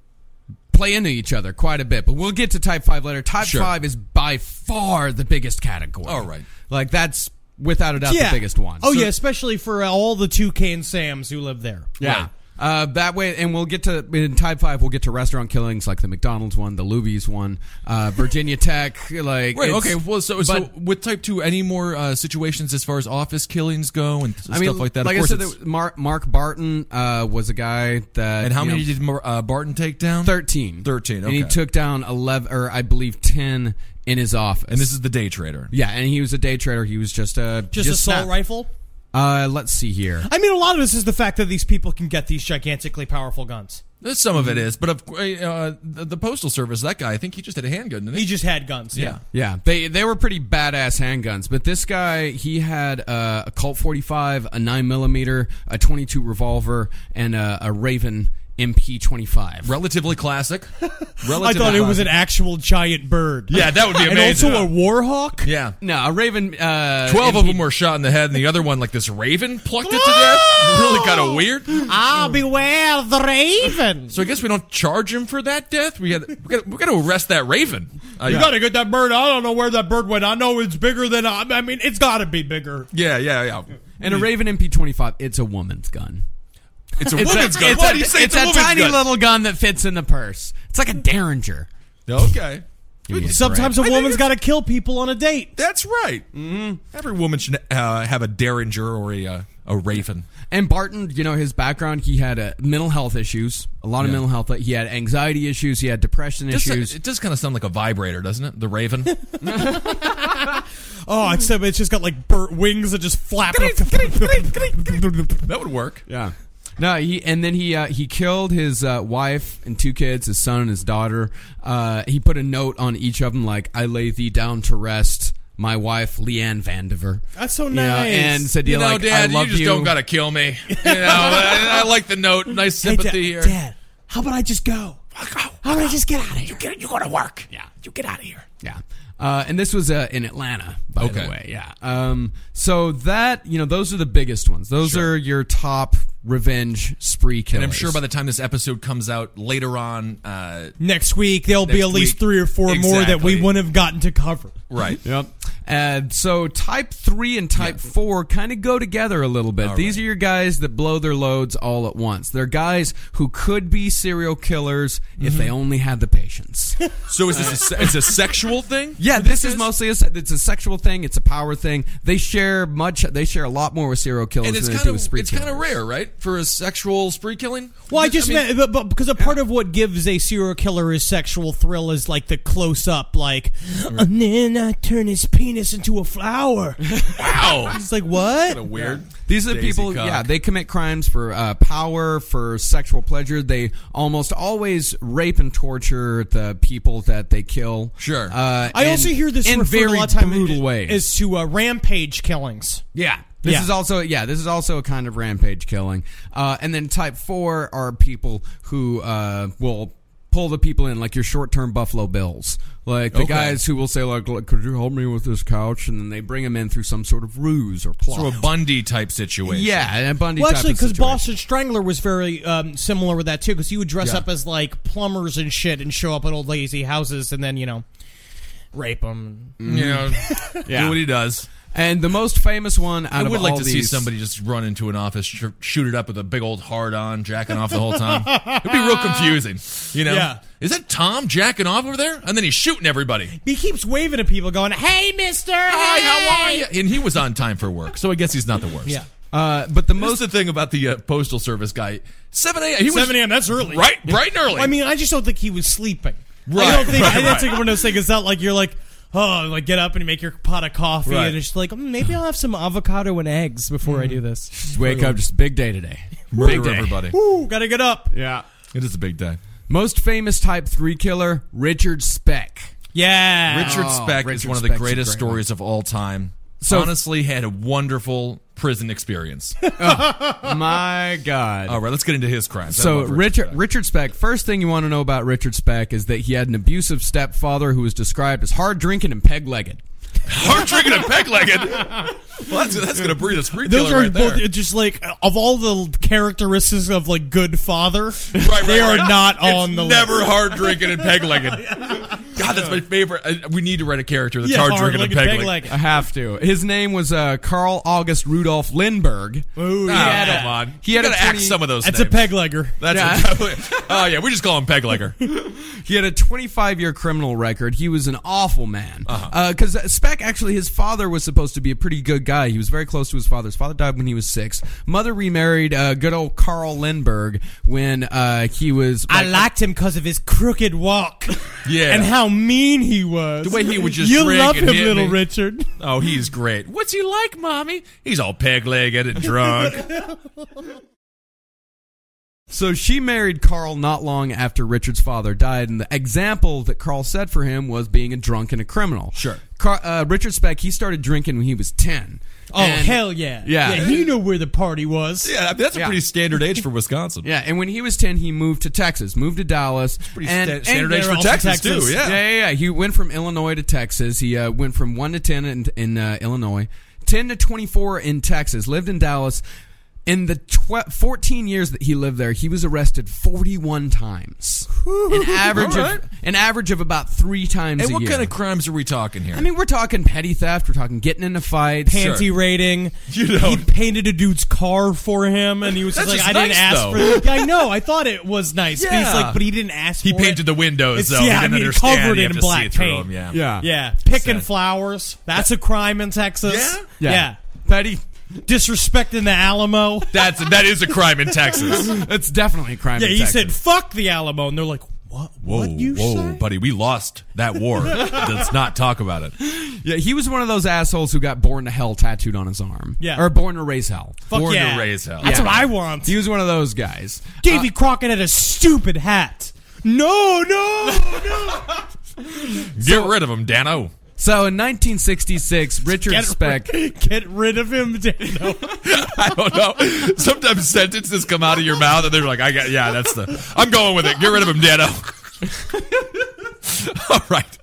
S5: play into each other quite a bit. But we'll get to type five later. Type
S4: Sure.
S5: five is by far the biggest category.
S4: All right.
S5: like that's without a doubt
S3: Yeah.
S5: the biggest one.
S3: Oh
S5: So-
S3: yeah, especially for uh, all the two K and Sams who live there.
S5: Yeah.
S4: Right.
S5: Uh, that way, and we'll get to in Type Five. We'll get to restaurant killings like the McDonald's one, the Luby's one, uh, Virginia Tech. Like,
S4: Right.
S5: it's-
S4: Okay. Well, so so
S5: but-
S4: with type two, any more uh, situations as far as office killings go and s-
S5: I mean,
S4: stuff like that?
S5: Like
S4: of course,
S5: I said,
S4: it's-
S5: that Mark, Mark Barton uh, was a guy that.
S4: and how
S5: you
S4: many
S5: know,
S4: did Mar- uh, Barton take down?
S5: Thirteen.
S4: Thirteen.
S5: And he
S4: okay.
S5: took down eleven, or I believe ten in his office.
S4: And this is the day trader.
S5: yeah, and he was a day trader. He was just a
S3: Just, assault
S5: snap.
S3: rifle.
S5: Uh, let's see here.
S3: I mean, a lot of this is the fact that these people can get these gigantically powerful guns.
S4: Some of it is, but of uh, the, the postal service, that guy, I think he just had a handgun, didn't
S3: He
S4: he?
S3: just had guns. Yeah.
S5: Yeah, they they were pretty badass handguns, but this guy he had uh, a Colt forty-five, a nine millimeter, a twenty-two revolver, and a, a Raven M P twenty-five.
S4: Relatively classic. Relatively
S3: I thought it was an
S4: classic.
S3: actual giant bird.
S4: Yeah, that would be
S3: And
S4: amazing.
S3: also a warhawk.
S4: Yeah.
S5: No, a Raven. Uh,
S4: Twelve of
S5: M P
S4: them were shot in the head, and the other one, like this raven, plucked it to death. Really kind of weird.
S3: Ah, beware the raven.
S4: So I guess we don't charge him for that death. We got we got we got to arrest that raven. Uh,
S3: You gotta get that bird. I don't know where that bird went. I know it's bigger than I. I mean, it's gotta be bigger.
S4: yeah, yeah, yeah.
S5: And a Raven M P twenty-five. It's a woman's gun.
S4: It's a
S5: It's
S4: woman's
S5: a,
S4: gun.
S5: It's
S4: Why
S5: a,
S4: do you say
S5: it's
S4: it's,
S5: a,
S4: a woman's
S5: tiny
S4: gun?
S5: little gun that fits in the purse. It's like a Derringer.
S4: Okay,
S3: Sometimes a woman's got to kill people on a date.
S4: that's right. Mm-hmm. Every woman should uh, have a Derringer or a uh, a Raven.
S5: And Barton, you know, his background, he had uh, mental health issues, a lot of
S4: Yeah.
S5: mental health. He had anxiety issues. He had depression
S4: Just,
S5: issues.
S4: it does kind of sound like a vibrator, doesn't it? The Raven.
S3: Oh, except it's just got like bird wings that just flap.
S4: That would work.
S5: Yeah. No, he and then he uh, he killed his uh, wife and two kids, his son and his daughter. Uh, he put a note on each of them like, "I lay thee down to rest. my wife, Leanne Vandiver.
S3: That's so
S5: You know,
S3: nice.
S5: and said,
S4: You know,
S5: like,
S4: Dad,
S5: I love
S4: you just
S5: you.
S4: don't gotta kill me. You know, I, I like the note. Nice
S3: Hey,
S4: sympathy
S3: Dad,
S4: here.
S3: Dad, how about I just go? How about I just get out of here?
S2: You get, you go to work.
S5: Yeah.
S2: You get out of here.
S5: Yeah. Uh, and this was uh, in Atlanta, by
S4: Okay.
S5: the way. Yeah. Um, so that, you know, those are the biggest ones. Those
S4: Sure.
S5: are your top revenge spree killers.
S4: And I'm sure by the time this episode comes out later on, uh,
S3: Next week, there'll be
S4: Next
S3: at least
S4: week.
S3: three or four more that we
S4: Exactly.
S3: wouldn't have gotten to cover.
S4: right.
S5: Yep. And so type three and type four kind of go together a little bit.
S4: All
S5: These
S4: right.
S5: are your guys that blow their loads all at once. They're guys who could be serial killers if they only had the patience.
S4: So is this a, se- it's a sexual thing?
S5: Yeah, this is mostly a, se- it's a sexual thing. It's a power thing. They share much. They share a lot more with serial killers
S4: And it's
S5: than they
S4: kind
S5: do
S4: of
S5: with spree
S4: it's
S5: killers.
S4: kind of rare, right, for a sexual spree killing.
S3: Well, I just
S4: mean,
S3: meant, but, but because a part of what gives a serial killer his sexual thrill is like the close up, like, and then I turn his penis into a flower.
S4: wow,
S3: It's like, what?
S4: kind of weird.
S5: These are the
S4: Daisy
S5: people,
S4: cock.
S5: yeah, they commit crimes for uh, power, for sexual pleasure. They almost always rape and torture the people that they kill.
S4: Sure.
S5: Uh,
S3: I
S5: and
S3: also hear this
S5: in
S3: referred
S5: very
S3: a lot of time
S5: brutal
S3: is,
S5: ways.
S3: is to uh, rampage killings.
S5: Yeah. This
S3: Yeah.
S5: is also yeah. This is also a kind of rampage killing. Uh, and then type four are people who uh, will pull the people in, like your short-term Buffalo Bills, like the
S4: Okay.
S5: guys who will say like, "Look, could you help me with this couch?" And then they bring them in through some sort of ruse or plot.
S4: So a Bundy type situation.
S5: yeah, and a Bundy.
S3: Well,
S5: type
S3: actually,
S5: of
S3: because
S5: situation.
S3: Boston Strangler was very um, similar with that too, because he would dress
S4: Yeah.
S3: up as like plumbers and shit and show up at old lazy houses and then you know rape them.
S4: You know,
S5: Yeah.
S4: do what he does.
S5: And the most famous one out
S4: I
S5: of
S4: would like
S5: all
S4: to
S5: these,
S4: see somebody just run into an office, sh- shoot it up with a big old hard on, jacking off the whole time. It'd be real confusing. You know,
S3: Yeah.
S4: is that Tom jacking off over there? And then he's shooting everybody.
S3: He keeps waving at people, going, "Hey, Mister,
S4: Hi, how are
S3: hey!"
S4: you? And he was on time for work, so I guess he's not the worst.
S3: Yeah,
S5: Uh, but the
S4: Most
S5: most
S4: the thing about the uh, postal service guy, seven a.m. He was
S3: seven a.m. That's early,
S4: right, bright and early.
S3: I mean, I just don't think he was sleeping.
S4: Right,
S3: I don't think.
S4: right,
S3: I don't
S4: right.
S3: think one of those things. It's not like you're like, oh, like get up and make your pot of coffee,
S4: Right.
S3: and it's just like, mm, maybe I'll have some avocado and eggs before I do this.
S5: just wake up, just a big day today.
S4: murder
S5: Big day.
S4: everybody.
S3: Woo, gotta get up.
S5: Yeah.
S4: It is a big day.
S5: Most famous type three killer, Richard Speck.
S3: Yeah,
S4: Richard
S5: Oh,
S4: Speck is
S5: Richard
S4: one of the
S5: Speck's a
S4: greatest
S5: great one.
S4: stories of all time.
S5: So-
S4: Honestly, had a wonderful prison experience.
S5: My God.
S4: All right, let's get into his crimes. I
S5: So
S4: love
S5: Richard
S4: Speck.
S5: Richard Speck. First thing you want to know about Richard Speck is that he had an abusive stepfather who was described as hard drinking and peg legged.
S4: hard drinking and peg legged. Well, that's that's gonna breed a spree
S3: those
S4: killer
S3: are
S4: right
S3: both
S4: there.
S3: just like of all the characteristics of like good father.
S4: Right, right,
S3: they are
S4: right.
S3: not
S4: It's
S3: on the
S4: never
S3: list.
S4: hard drinking and peg legged. God, that's my favorite. Uh, we need to write a character that's
S3: Yeah,
S4: hard drinking and
S3: hard-legged,
S4: peg legged.
S5: I have to. His name was uh, Carl August Rudolph Lindbergh.
S3: Ooh,
S4: Oh,
S3: yeah.
S4: come on.
S5: He
S4: you
S5: had a
S4: gotta act
S5: twenty
S4: some of those
S3: That's a
S4: names.
S3: peg legger.
S4: That's
S5: Yeah.
S4: a, oh yeah, we just call him peg legger.
S5: He had a twenty-five year criminal record. He was an awful man. Because uh Speck, actually, his father was supposed to be a pretty good guy. He was very close to his father. His father died when he was six. Mother remarried uh, good old Carl Lindbergh when uh, he was.
S3: I
S5: like-
S3: liked him because of his crooked walk.
S4: Yeah.
S3: And how mean he was.
S4: The way he would just
S3: You
S4: drink
S3: love
S4: and
S3: him,
S4: hit
S3: little
S4: me.
S3: Richard.
S4: Oh, he's great. What's he like, mommy? He's all peg legged and drunk.
S5: So she married Carl not long after Richard's father died, and the example that Carl set for him was being a drunk and a criminal.
S4: Sure.
S5: Car- uh, Richard Speck, he started drinking when he was ten.
S3: Oh,
S5: And-
S3: hell yeah.
S5: Yeah.
S3: he knew where the party was.
S4: Yeah, I mean, that's a
S5: Yeah.
S4: pretty standard age for Wisconsin.
S5: Yeah, and when he was ten, he moved to Texas, moved to Dallas.
S4: Pretty
S5: and,
S4: sta-
S5: and
S4: standard age
S3: they're
S4: for
S3: also
S4: Texas,
S3: Texas.
S4: too. Yeah.
S5: Yeah, yeah, yeah. He went from Illinois to Texas. He uh, went from one to ten in, in uh, Illinois, ten to twenty-four in Texas, lived in Dallas. In the tw- fourteen years that he lived there, he was arrested forty-one times. An average
S4: All right.
S5: of an average of about three times
S4: And
S5: a
S4: what
S5: year.
S4: kind of crimes are we talking here?
S5: I mean, we're talking petty theft. We're talking getting into fights.
S3: Panty
S4: Sure.
S3: raiding.
S4: You know-
S3: He painted a dude's car for him, and he was just
S4: That's
S3: like,
S4: just
S3: I didn't
S4: nice,
S3: ask
S4: though.
S3: for it. Yeah, I know. I thought it was nice. But he's
S4: Yeah.
S3: like, but he didn't ask
S4: he
S3: for
S4: painted
S3: it.
S4: the windows,
S3: It's-
S4: though.
S3: yeah,
S4: he didn't
S3: I mean,
S4: understand.
S3: covered
S4: You
S3: in
S4: have to
S3: black
S4: see through
S3: paint.
S4: them, yeah.
S5: Yeah.
S3: Yeah. Picking
S4: Sad.
S3: flowers. That's a crime in Texas.
S4: Yeah?
S5: Yeah.
S3: Yeah.
S5: Petty.
S3: Disrespecting the Alamo.
S4: That's that is a crime in Texas.
S5: That's definitely a crime.
S3: Yeah,
S5: in
S3: he
S5: Texas.
S3: said, fuck the Alamo. And they're like, what?
S4: Whoa,
S3: what you
S4: whoa,
S3: say?
S4: buddy, we lost that war. Let's not talk about it.
S5: Yeah, he was one of those assholes who got born to hell tattooed on his arm.
S3: Yeah.
S5: Or born to raise hell.
S3: Fuck
S4: Born
S3: yeah.
S4: to raise hell.
S3: That's
S5: Yeah.
S3: what I want.
S5: He was one of those guys.
S3: Davy Crockett had a stupid hat. No, no, no.
S4: Get rid of him, Dano.
S5: So in nineteen sixty-six, Richard
S3: Get
S5: Speck.
S3: rid, get rid of him, Dano.
S4: I don't know. Sometimes sentences come out of your mouth and they're like, I got, yeah, that's the, I'm going with it. Get rid of him, Dano. All right.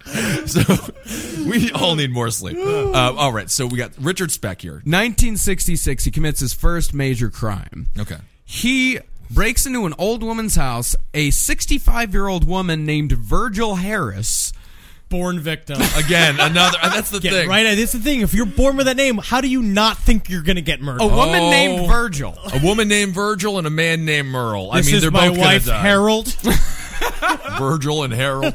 S4: So we all need more sleep. Uh, all right. So we got Richard Speck here.
S5: nineteen sixty-six, he commits his first major crime.
S4: Okay.
S5: He breaks into an old woman's house, a sixty-five-year-old woman named Virgil Harris.
S3: Born victim.
S4: Again, another, that's the
S3: Get
S4: thing.
S3: right. This is the thing. If you're born with that name, how do you not think you're going to get murdered?
S5: A woman
S4: Oh.
S5: named Virgil.
S4: A woman named Virgil and a man named Merle.
S3: This
S4: I mean,
S3: is
S4: they're
S3: my
S4: both
S3: wife,
S4: gonna die.
S3: Harold.
S4: Virgil and Harold.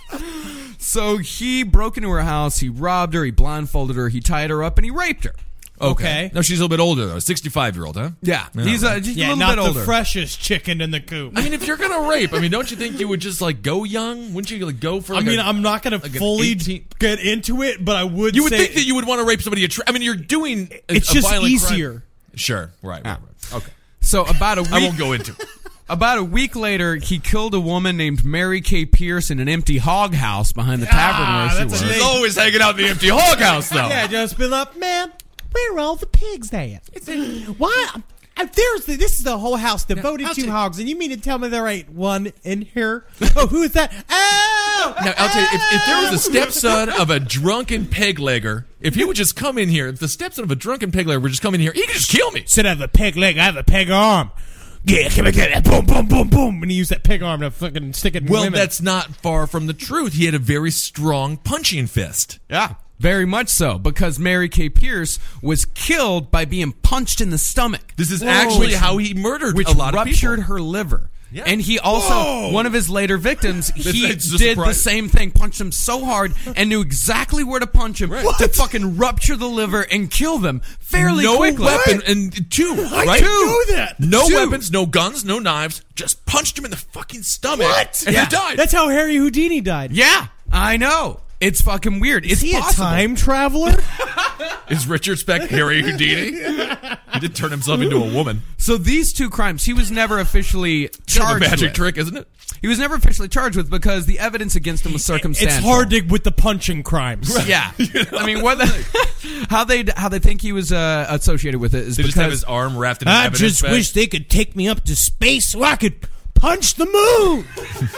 S5: So he broke into her house, he robbed her, he blindfolded her, he tied her up, and he raped her.
S3: Okay.
S4: No, she's a little bit older though. sixty-five-year-old, huh?
S5: Yeah, he's uh, just a
S3: Yeah,
S5: little
S3: not
S5: bit
S3: the
S5: older.
S3: freshest chicken in the coop.
S4: I mean, if you're gonna rape, I mean, don't you think you would just like go young? Wouldn't you like go for?
S3: I
S4: Like
S3: mean,
S4: a,
S3: I'm not going to
S4: like an
S3: fully
S4: eighteen
S3: get into it, but I would
S4: You would
S3: say
S4: think that you would want to rape somebody. Attra- I mean, you're doing. A,
S3: it's
S4: a
S3: just
S4: violent
S3: easier.
S4: Crime. Sure. Right. Right. right. Okay.
S5: So about a week,
S4: I won't go into it.
S5: about a week later, he killed a woman named Mary Kay Pierce in an empty hog house behind the tavern
S3: Ah,
S5: where she
S3: that's
S5: was.
S3: a
S4: She's
S3: Hey.
S4: always hanging out in the empty hog house, though.
S3: Yeah, just been up, man. Where are all the pigs at? Why? uh, There's the, this is the whole house devoted
S4: I'll
S3: to
S4: tell you-
S3: hogs, and you mean to tell me there ain't one in here? Oh, who is that? Oh!
S4: Now, I'll tell you, if, if there was a stepson of a drunken peg legger, if he would just come in here, if the stepson of a drunken peg legger would just come in here, he could just kill me.
S3: Instead of a peg leg, I have a peg arm. Yeah, come and get that. Boom, boom, boom, boom. And he used that pig arm to fucking stick it in
S4: Well,
S3: women.
S4: that's not far from the truth. He had a very strong punching fist.
S5: Yeah, very much so, because Mary Kay Pierce was killed by being punched in the stomach.
S4: This is
S3: Whoa.
S4: actually
S3: Which-
S4: how he murdered
S5: which
S4: a lot of
S5: ruptured
S4: people.
S5: her liver.
S4: Yeah.
S5: And he also,
S4: Whoa.
S5: one of his later victims, he
S4: it's just
S5: did the
S4: surprising.
S5: same thing, punched him so hard and knew exactly where to punch him to fucking rupture the liver and kill them fairly
S4: no
S5: quickly.
S4: weapon and two,
S3: I
S4: right?
S3: didn't know that.
S4: No
S5: Two.
S4: weapons, no guns, no knives. Just punched him in the fucking stomach.
S3: What?
S4: And
S5: Yeah.
S4: he died.
S3: That's how Harry Houdini died.
S5: Yeah, I know. It's fucking weird.
S3: Is
S5: It's
S3: he
S5: possible.
S3: a time traveler?
S4: Is Richard Speck Harry Houdini? He did turn himself into a woman.
S5: So these two crimes, he was never officially
S4: Kind of a
S5: charged
S4: magic
S5: with.
S4: trick, isn't it?
S5: He was never officially charged with because the evidence against him was circumstantial.
S3: It's hard to with the punching crimes.
S5: Yeah, I mean, what the, how they how they think he was uh, associated with it is
S4: They
S5: because
S4: just have his arm wrapped in an
S3: I
S4: evidence
S3: just
S4: bag.
S3: wish they could take me up to space so I could punch the moon.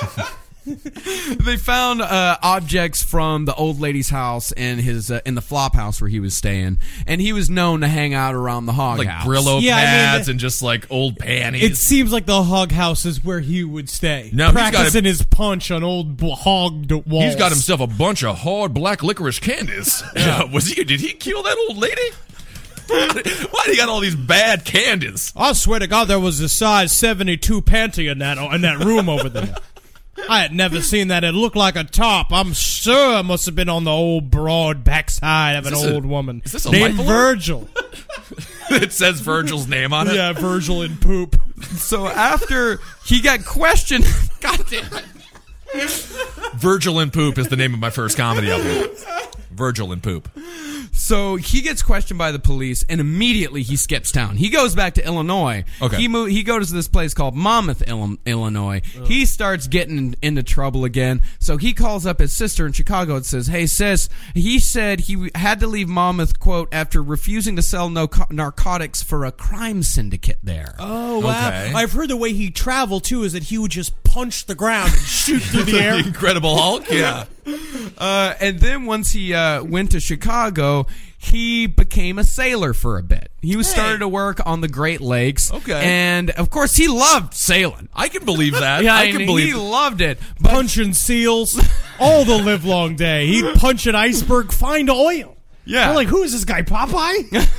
S5: they found uh, objects from the old lady's house and his uh, in the flop house where he was staying, and he was known to hang out around the hog
S4: like
S5: house.
S4: Brillo
S3: Yeah, I mean,
S4: pads
S3: the-
S4: and just like old panties.
S3: It seems like the hog house is where he would stay,
S4: No, he's got
S3: practicing
S4: a-
S3: his punch on old b- hog d- walls.
S4: He's got himself a bunch of hard black licorice candies. Yeah. Was he? Did he kill that old lady? Why do he got all these bad candies?
S3: I swear to God, there was a size seventy-two panty in that in that room over there. I had never seen that. It looked like a top. I'm sure it must have been on the old broad backside of an
S4: Is this a-
S3: old woman
S4: is this a
S3: named
S4: life alert?
S3: Virgil.
S4: It says Virgil's name on it.
S3: Yeah, Virgil in poop.
S5: So after he got questioned, God damn it.
S4: Virgil and Poop is the name of my first comedy album. Virgil and Poop.
S5: So he gets questioned by the police, and immediately he skips town. He goes back to Illinois.
S4: Okay.
S5: He mo- He goes to this place called Monmouth, Ill- Illinois. He starts getting into trouble again. So he calls up his sister in Chicago and says, "Hey, sis," he said he had to leave Monmouth, quote, after refusing to sell no- narcotics for a crime syndicate there.
S3: Oh, wow.
S4: Okay.
S3: I've heard the way he traveled, too, is that he would just punch the ground and shoot through the air.
S4: Incredible Hulk. Yeah.
S5: Uh, and then once he uh, went to Chicago, he became a sailor for a bit. He was
S3: Hey.
S5: started to work on the Great Lakes.
S4: Okay.
S5: And, of course, he loved sailing.
S4: I can believe that.
S5: Yeah,
S4: I
S5: and
S4: can
S5: he
S4: believe.
S5: loved it. But
S3: Punching seals all the livelong day. He'd punch an iceberg, find oil.
S5: Yeah.
S3: I'm like, who is this guy, Popeye?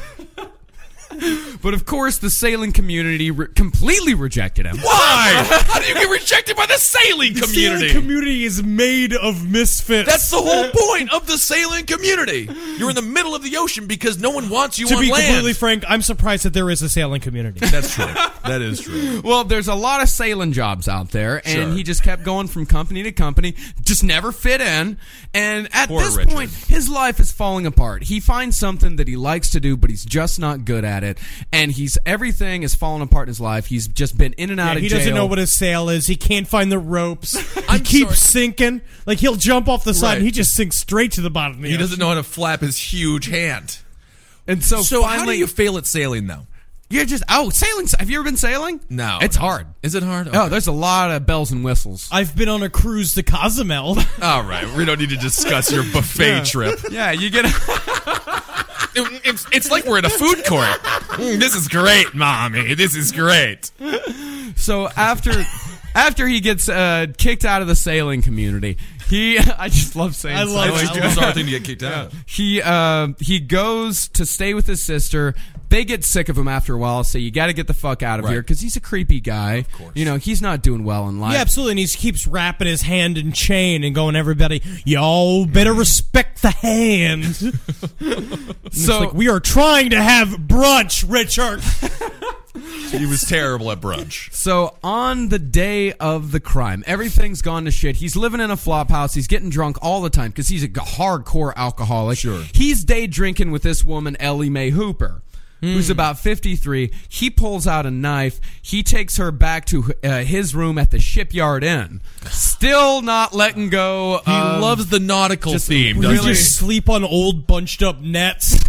S5: But of course, the sailing community re- completely rejected him.
S4: Why? How do you get rejected by the sailing
S3: The
S4: community?
S3: sailing community is made of misfits.
S4: That's the whole point of the sailing community. You're in the middle of the ocean because no one wants you
S3: To
S4: on
S3: be
S4: land.
S3: completely frank, I'm surprised that there is a sailing community.
S4: That's true. That is true.
S5: Well, there's a lot of sailing jobs out there, and
S4: Sure.
S5: he just kept going from company to company, just never fit in. And at
S4: Poor
S5: this
S4: Richard.
S5: point, his life is falling apart. He finds something that he likes to do, but he's just not good at it. it, and he's everything is falling apart in his life. He's just been in and out
S3: Yeah,
S5: of
S3: he
S5: jail.
S3: doesn't know what his sail is. He can't find the ropes. He
S4: I'm
S3: keeps
S4: sorry.
S3: sinking. Like he'll jump off the side
S4: Right.
S3: and he just sinks straight to the bottom of the
S4: He
S3: ocean.
S4: doesn't know how to flap his huge hand.
S5: And so,
S4: So
S5: finally,
S4: how do you fail at sailing, though?
S5: you're just oh sailing. Have you ever been sailing?
S4: No.
S5: it's hard.
S4: Is it hard?
S5: Oh, there's a lot of bells and whistles.
S3: I've been on a cruise to Cozumel.
S4: All right. We don't need to discuss your buffet trip.
S5: Yeah, you get.
S4: It- it's, it's like we're in a food court. Mm, this is great, Mommy. This is great.
S5: So after after he gets uh, kicked out of the sailing community, he I just love saying
S3: I love
S5: sailing.
S3: it.
S4: It's a bizarre thing to get kicked out.
S5: He uh, he goes to stay with his sister. They get sick of him after a while, so you got to get the fuck out of
S4: Right.
S5: here because he's a creepy guy. Of
S4: course.
S5: You know, he's not doing well in life.
S3: Yeah, absolutely. And he keeps wrapping his hand in chain and going, everybody, y'all better respect the hand.
S5: So
S3: It's like, we are trying to have brunch, Richard.
S4: He was terrible at brunch.
S5: So on the day of the crime, everything's gone to shit. He's living in a flop house. He's getting drunk all the time because he's a g- hardcore alcoholic.
S4: Sure.
S5: He's day drinking with this woman, Ellie Mae Hooper, who's about fifty-three. He pulls out a knife. He takes her back to uh, his room at the Shipyard Inn. Still not letting go.
S4: He
S5: of-
S4: loves the nautical
S5: just
S4: theme,
S3: We
S4: doesn't he?
S3: just sleep on old bunched up nets.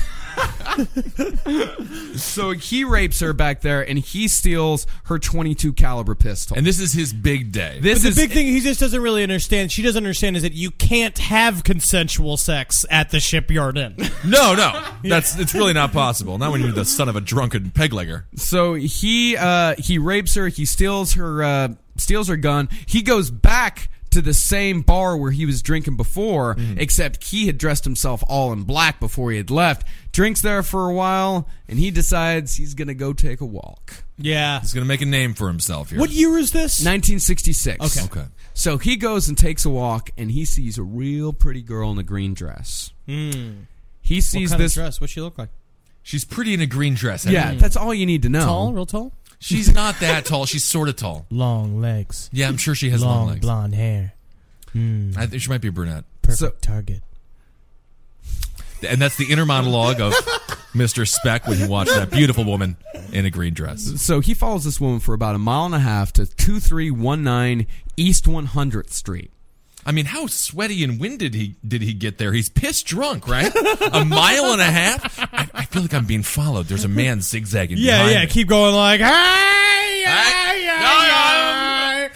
S5: So he rapes her back there, and he steals her twenty-two caliber pistol.
S4: And this is his big day.
S5: this
S3: But the
S5: is
S3: big thing he just doesn't really understand, she doesn't understand, is that you can't have consensual sex at the Shipyard Inn.
S4: No, no. That's it's really not possible. Not when you're the son of a drunken peglegger.
S5: So he uh, he rapes her. He steals her uh, steals her gun. He goes back to the same bar where he was drinking before, except he had dressed himself all in black before he had left. Drinks there for a while, and he decides he's gonna go take a walk.
S3: Yeah.
S4: He's going to make a name for himself here.
S3: What year is this?
S5: nineteen sixty-six.
S3: Okay.
S4: Okay.
S5: So he goes and takes a walk, and he sees a real pretty girl in a green dress.
S3: Hmm.
S5: He
S3: What
S5: sees
S3: kind
S5: this.
S3: of dress? What's she look like?
S4: She's pretty in a green dress.
S5: Yeah, that's all you need to know.
S3: Tall? Real tall?
S4: She's not that tall. She's sort of tall.
S3: Long legs.
S4: Yeah, I'm sure she has long,
S3: Long
S4: legs.
S3: blonde hair.
S4: I think she might be a brunette.
S3: Perfect
S5: So-
S3: target.
S4: And that's the inner monologue of Mister Speck when he watched that beautiful woman in a green dress.
S5: So he follows this woman for about a mile and a half to two three one nine East one hundredth Street.
S4: I mean, how sweaty and winded he did he get there? He's piss drunk, right? A mile and a half? I, I feel like I'm being followed. There's a man zigzagging
S3: Yeah,
S4: behind
S3: yeah.
S4: me.
S3: Keep going like, hey, hey, hey,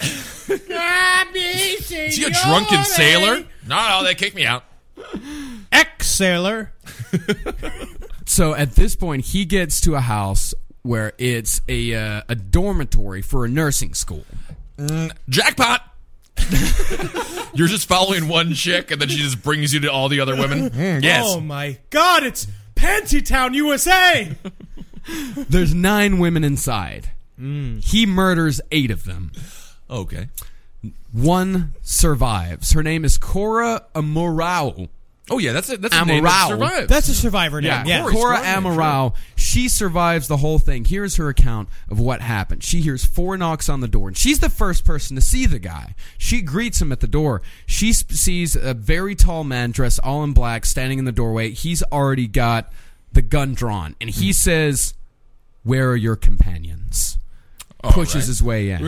S4: Is he a drunken sailor? No, no, they kicked me out.
S3: Ex-sailor.
S5: So at this point, he gets to a house where it's a uh, a dormitory for a nursing school.
S4: Jackpot! You're just following one chick, and then she just brings you to all the other women? Mm, yes.
S3: Oh my God, it's Pantytown, U S A.
S5: There's nine women inside. He murders eight of them.
S4: Okay.
S5: One survives. Her name is Cora Amorau.
S4: Oh, yeah, that's it. That's a name that
S5: Amorau.
S4: survives.
S3: That's a survivor name.
S5: Yeah,
S3: Yeah.
S4: Corey.
S5: Cora
S4: Strong name,
S5: Amorau. She survives the whole thing. Here's her account of what happened. She hears four knocks on the door, and she's the first person to see the guy. She greets him at the door. She sp- sees a very tall man dressed all in black standing in the doorway. He's already got the gun drawn, and he says, "Where are your companions?" Pushes
S4: right.
S5: his way in.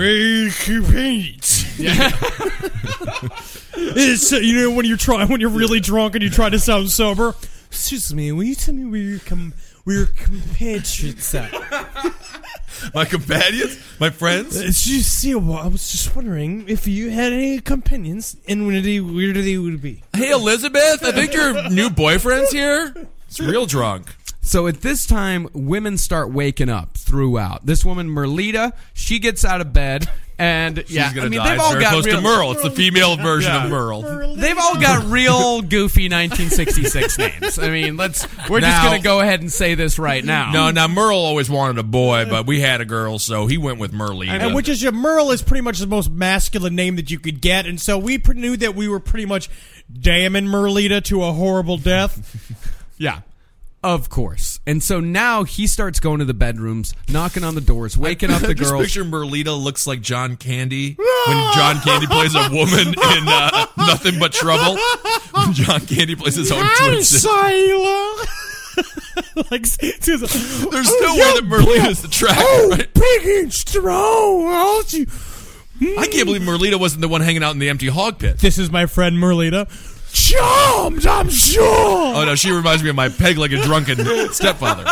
S3: It's, uh, you know, when you're trying, when you're really drunk and you try to sound sober. Excuse me, will you tell me where your com- where your compatriots at?
S4: My companions? My friends?
S3: It's just, see, well, I was just wondering if you had any companions and where they, where they would be.
S4: Hey, Elizabeth, I think your new boyfriend's here. It's real drunk.
S5: So at this time, women start waking up throughout. This woman, Merlita, she gets out of bed, and yeah,
S4: She's gonna
S5: I mean
S4: die.
S5: they've
S4: It's
S5: all
S4: very
S5: got
S4: close
S5: real,
S4: to Merle. It's the female version
S5: Yeah.
S4: of Merle.
S5: they've all got real goofy nineteen sixty-six names. I mean, let's we're just
S4: Now-
S5: gonna go ahead and say this right now.
S4: No, now Merle always wanted a boy, but we had a girl, so he went with Merlita.
S3: And which is, Merle is pretty much the most masculine name that you could get, and so we pre- knew that we were pretty much damning Merlita to a horrible death.
S5: yeah. Of course. And so now he starts going to the bedrooms, knocking on the doors, waking up the
S4: Just
S5: girls.
S4: picture Merlita looks like John Candy when John Candy plays a woman in uh, Nothing But Trouble. When John Candy plays his own twin sister.
S3: Sailor. like, there's
S4: There's no way that Merlita's the tracker,
S3: oh,
S4: right?
S3: big and strong, aren't you?
S4: I can't believe Merlita wasn't the one hanging out in the empty hog pit.
S3: This is my friend Merlita. Charmed, I'm sure.
S4: Oh no, she reminds me of my peg-legged drunken stepfather.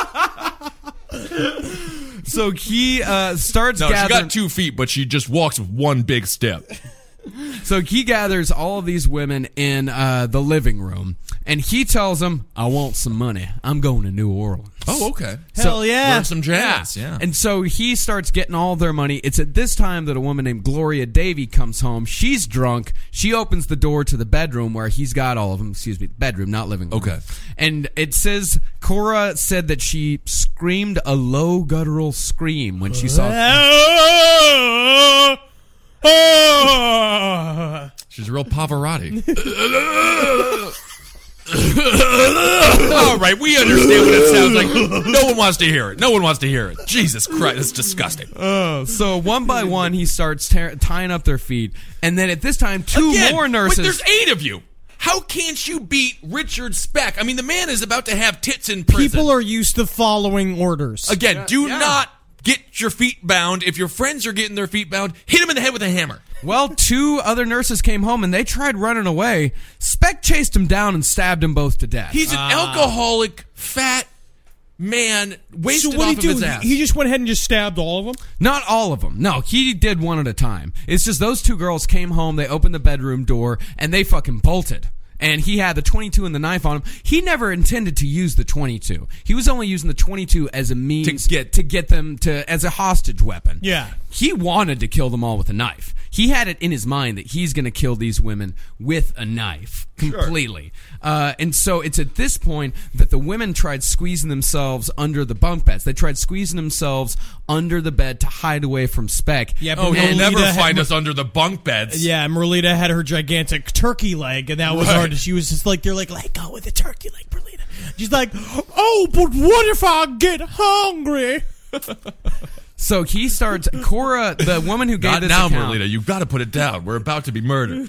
S5: So he uh, starts
S4: No, she
S5: gathering.
S4: got two feet, but she just walks with one big step.
S5: So he gathers all of these women in uh, the living room, and he tells them, "I want some money. I'm going to New Orleans."
S4: Oh, okay.
S3: Hell yeah.
S4: Learn some jazz, yeah.
S5: And so he starts getting all their money. It's at this time that a woman named Gloria Davy comes home. She's drunk. She opens the door to the bedroom where he's got all of them. Excuse me, bedroom, not living room.
S4: Okay.
S5: And it says, Cora said that she screamed a low guttural scream when she saw...
S3: Oh, oh.
S4: She's a real Pavarotti. All right, we understand what it sounds like. No one wants to hear it. No one wants to hear it. Jesus Christ, it's disgusting.
S5: Oh, so one by one, he starts tear- tying up their feet. And then at this time, two
S4: Again,
S5: more nurses...
S4: Wait, there's eight of you. How can't you beat Richard Speck? I mean, the man is about to have tits in prison.
S3: People are used to following orders.
S4: Again, do
S5: yeah.
S4: not get your feet bound. If your friends are getting their feet bound, hit them in the head with a hammer.
S5: Well, two other nurses came home and they tried running away. Speck chased him down and stabbed them both to death.
S4: He's an alcoholic, fat man, wasted
S3: So what
S4: off
S3: did he
S4: of
S3: do?
S4: his ass.
S3: He just went ahead and just stabbed all of them?
S5: Not all of them. No, he did one at a time. It's just those two girls came home, they opened the bedroom door, and they fucking bolted. And he had the twenty-two and the knife on him. He never intended to use the twenty-two. He was only using the twenty-two as a means
S4: To get-
S5: to get them to as a hostage weapon.
S3: Yeah.
S5: He wanted to kill them all with a knife. He had it in his mind that he's going to kill these women with a knife completely. Uh, and so it's at this point that the women tried squeezing themselves under the bunk beds. They tried squeezing themselves under the bed to hide away from Speck.
S3: Yeah,
S4: Oh,
S3: but
S4: you'll
S3: Merlita
S4: never
S3: had-
S4: find us under the bunk beds.
S3: Yeah, Merlita had her gigantic turkey leg, and that was
S4: Right.
S3: hard. She was just like, they're like, let go with the turkey leg, Merlita. She's like, oh, but what if I get hungry?
S5: So he starts, Cora, the woman who gave
S4: Not
S5: this
S4: now,
S5: account,
S4: Merlita. You've got to put it down. We're about to be murdered.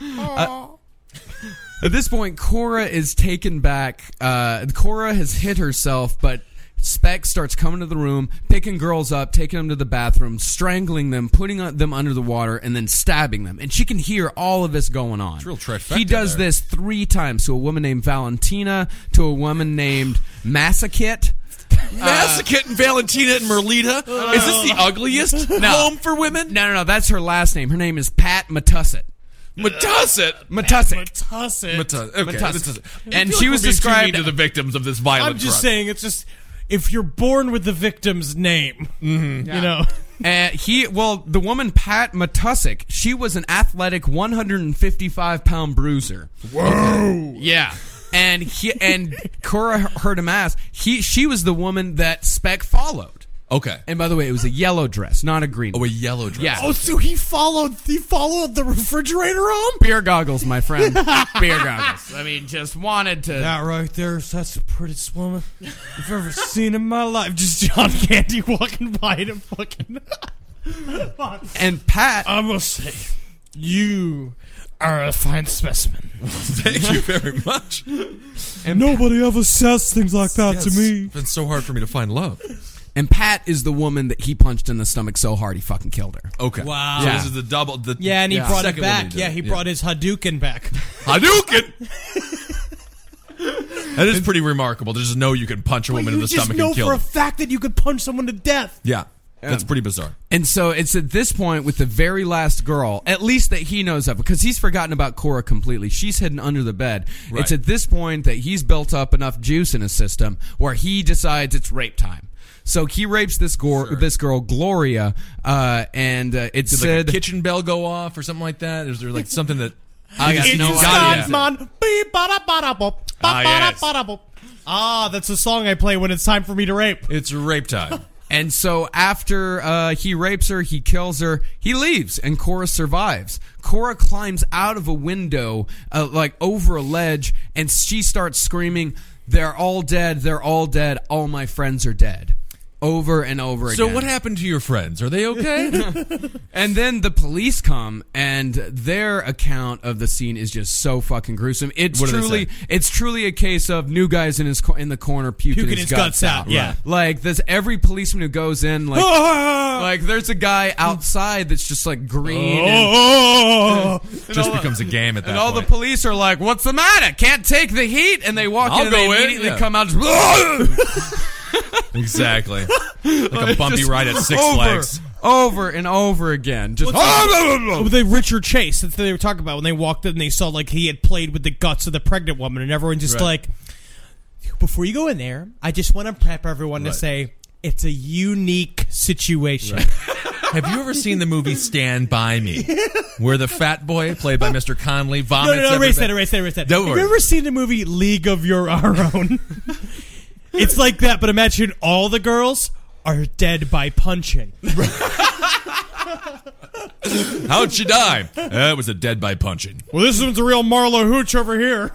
S5: at this point, Cora is taken back. Uh, Cora has hit herself, but Speck starts coming to the room, picking girls up, taking them to the bathroom, strangling them, putting them under the water, and then stabbing them. And she can hear all of this going on.
S4: It's a real trifecta
S5: He does
S4: there.
S5: this three times to a woman named Valentina, to a woman named Massachet.
S4: Massachet and Valentina and Merlita? Is this the ugliest home for women?
S5: No, no, no, that's her last name. Her name is Pat Matusset.
S4: Matusset.
S5: Matusset.
S3: Tussit.
S4: Matusset. Okay.
S5: Matusset.
S4: Matusset.
S5: And
S4: I feel
S5: she
S4: like
S5: was
S4: we're being too
S5: described-
S4: mean to the victims of this violent
S3: I'm just
S4: crime.
S3: saying, it's just, if you're born with the victim's name, you know.
S5: Uh, he well, the woman Pat Matusik, she was an athletic one hundred fifty-five pound bruiser. Whoa! Yeah, and he and Cora heard him ask. He she was the woman that Speck followed.
S4: Okay.
S5: And by the way, it was a yellow dress, not a green.
S4: Oh,
S5: one.
S4: a yellow dress.
S5: Yeah.
S3: Oh, so he followed, he followed the refrigerator home?
S5: Beer goggles, my friend. Beer goggles. I mean, just wanted to.
S3: That right there is that's the prettiest woman I've ever seen in my life. Just John Candy walking by and fucking.
S5: And Pat,
S3: I must say, you are a fine specimen.
S4: Thank you very much.
S3: And nobody ever says things like that
S4: Yes,
S3: to me.
S4: It's been so hard for me to find love.
S5: and Pat is the woman that he punched in the stomach so hard he fucking killed her.
S4: Okay.
S3: Wow.
S4: So
S5: Yeah.
S4: this is the double. The
S3: Yeah, and he
S5: Yeah.
S3: brought it
S4: second one
S3: back.
S4: he did.
S3: Yeah, he brought his Hadouken back.
S4: Hadouken. That is pretty remarkable. To just know you can punch a woman in
S3: you
S4: the
S3: just
S4: stomach
S3: know
S4: and kill
S3: for a
S4: them.
S3: fact that you could punch someone to death.
S4: Yeah. That's pretty bizarre.
S5: And so it's at this point with the very last girl, at least that he knows of, because he's forgotten about Cora completely. She's hidden under the bed.
S4: Right.
S5: It's at this point that he's built up enough juice in his system where he decides it's rape time. So he rapes this, gore,
S4: Sure.
S5: this girl, Gloria, uh, and uh, it
S4: Did
S5: said...
S4: like a kitchen bell go off or something like that? Is there like something that...
S5: I got
S3: It's
S5: no
S3: a
S5: idea.
S3: start, man. Beep, bada, bada, bop.
S4: Ah, yes.
S3: Bada, bada, bop. Ah, that's a song I play when it's time for me to rape.
S4: It's rape time.
S5: And so after uh, he rapes her, he kills her, he leaves, and Cora survives. Cora climbs out of a window, uh, like over a ledge, and she starts screaming, "They're all dead, they're all dead, all my friends are dead." over and over
S4: So
S5: again.
S4: what happened to your friends? Are they okay?
S5: And then the police come, and their account of the scene is just so fucking gruesome. It's
S4: What do they
S5: truly,
S4: say?
S5: it's truly a case of new guys in his co- in the corner puking,
S3: Puking
S5: his,
S3: his guts out,
S5: out.
S3: yeah.
S5: Like there's every policeman who goes in, like, like there's a guy outside that's just like green, and,
S3: Oh,
S4: Just becomes a game at that
S5: and all
S4: point.
S5: the police are like, "What's the matter? Can't take the heat." And they walk
S4: I'll
S5: in, and they
S4: go in,
S5: immediately
S4: yeah.
S5: come out. Just,
S4: Exactly. Like a bumpy
S5: just
S4: ride at Six
S5: over,
S4: Flags.
S5: over and over again. Just
S3: With the Richard Chase that they were talking about when they walked in, they saw like he had played with the guts of the pregnant woman, and everyone just
S4: Right.
S3: like, before you go in there, I just want to prep everyone
S4: Right.
S3: to say it's a unique situation.
S4: Have you ever seen the movie Stand By Me, where the fat boy, played by Mister Conley, vomits
S3: No, no, no, erase
S4: everything?
S3: that, erase that, erase that.
S4: Don't
S3: Have
S4: worry.
S3: you ever seen the movie League of Your Own? It's like that, but imagine all the girls are dead by punching.
S4: How'd she die? Uh, it was a dead by punching.
S3: Well, this one's a real Marlo Hooch over here.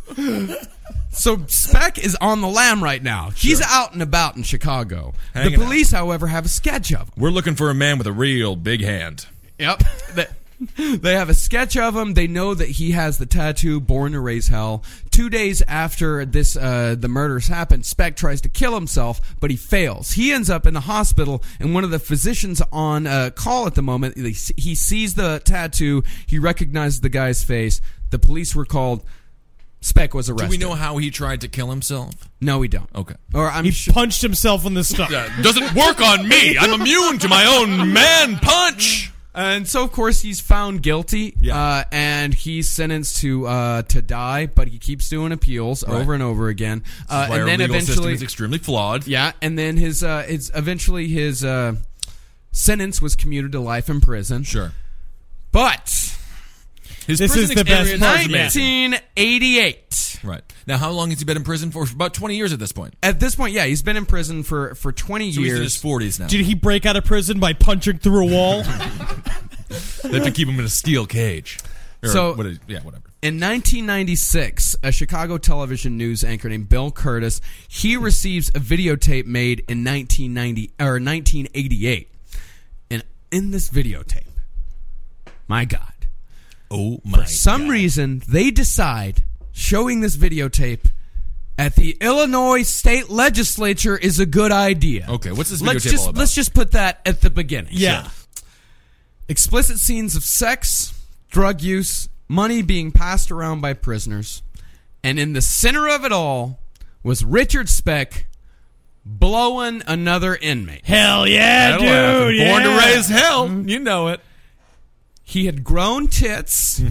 S5: So Speck is on the lam right now. He's out and about in Chicago.
S4: Hanging
S5: the police, however, have a sketch of him.
S4: We're looking for a man with a real big hand.
S5: Yep. they, they have a sketch of him. They know that he has the tattoo "Born to Raise Hell." Two days after this, uh, the murders happen, Speck tries to kill himself, but he fails. He ends up in the hospital, and one of the physicians on uh, call at the moment, he he sees the tattoo. He recognizes the guy's face. The police were called. Speck was arrested.
S4: Do we know how he tried to kill himself?
S5: No, we don't.
S4: Okay.
S5: Or I'm
S3: He
S5: sure.
S3: punched himself in the stomach.
S4: Uh, doesn't work on me. I'm immune to my own man punch.
S5: And so, of course, he's found guilty,
S4: Yeah.
S5: uh, and he's sentenced to uh, to die. But he keeps doing appeals
S4: Right.
S5: over and over again. Uh,
S4: Why
S5: and
S4: our
S5: then
S4: legal system
S5: eventually,
S4: is extremely flawed.
S5: yeah, and then his uh, it's eventually his uh, sentence was commuted to life in prison.
S4: Sure.
S5: But
S4: His
S3: This
S4: prison
S3: is the best
S4: experience
S3: part.
S4: is amazing.
S5: nineteen eighty-eight.
S4: Right. Now, how long has he been in prison for? For about twenty years at this point.
S5: At this point, yeah, he's been in prison for for twenty
S4: So he's in his
S5: years.
S4: forties now.
S3: Did he break out of prison by punching through a wall?
S4: They have to keep him in a steel cage. Or
S5: So-
S4: what is, yeah, whatever.
S5: In nineteen ninety-six, a Chicago television news anchor named Bill Curtis, he receives a videotape made in nineteen ninety or nineteen eighty-eight. And in this videotape, my God,
S4: Oh my!
S5: for some reason they decide showing this videotape at the Illinois state legislature is a good idea.
S4: Okay, what's this
S5: Let's
S4: videotape
S5: just
S4: all about?
S5: let's just put that at the beginning.
S3: Yeah.
S5: Explicit scenes of sex, drug use, money being passed around by prisoners, and in the center of it all was Richard Speck blowing another inmate.
S3: Hell yeah,
S4: That'll happen.
S3: dude.
S4: Born to
S3: yeah.
S4: raise hell. You know it.
S5: He had grown tits,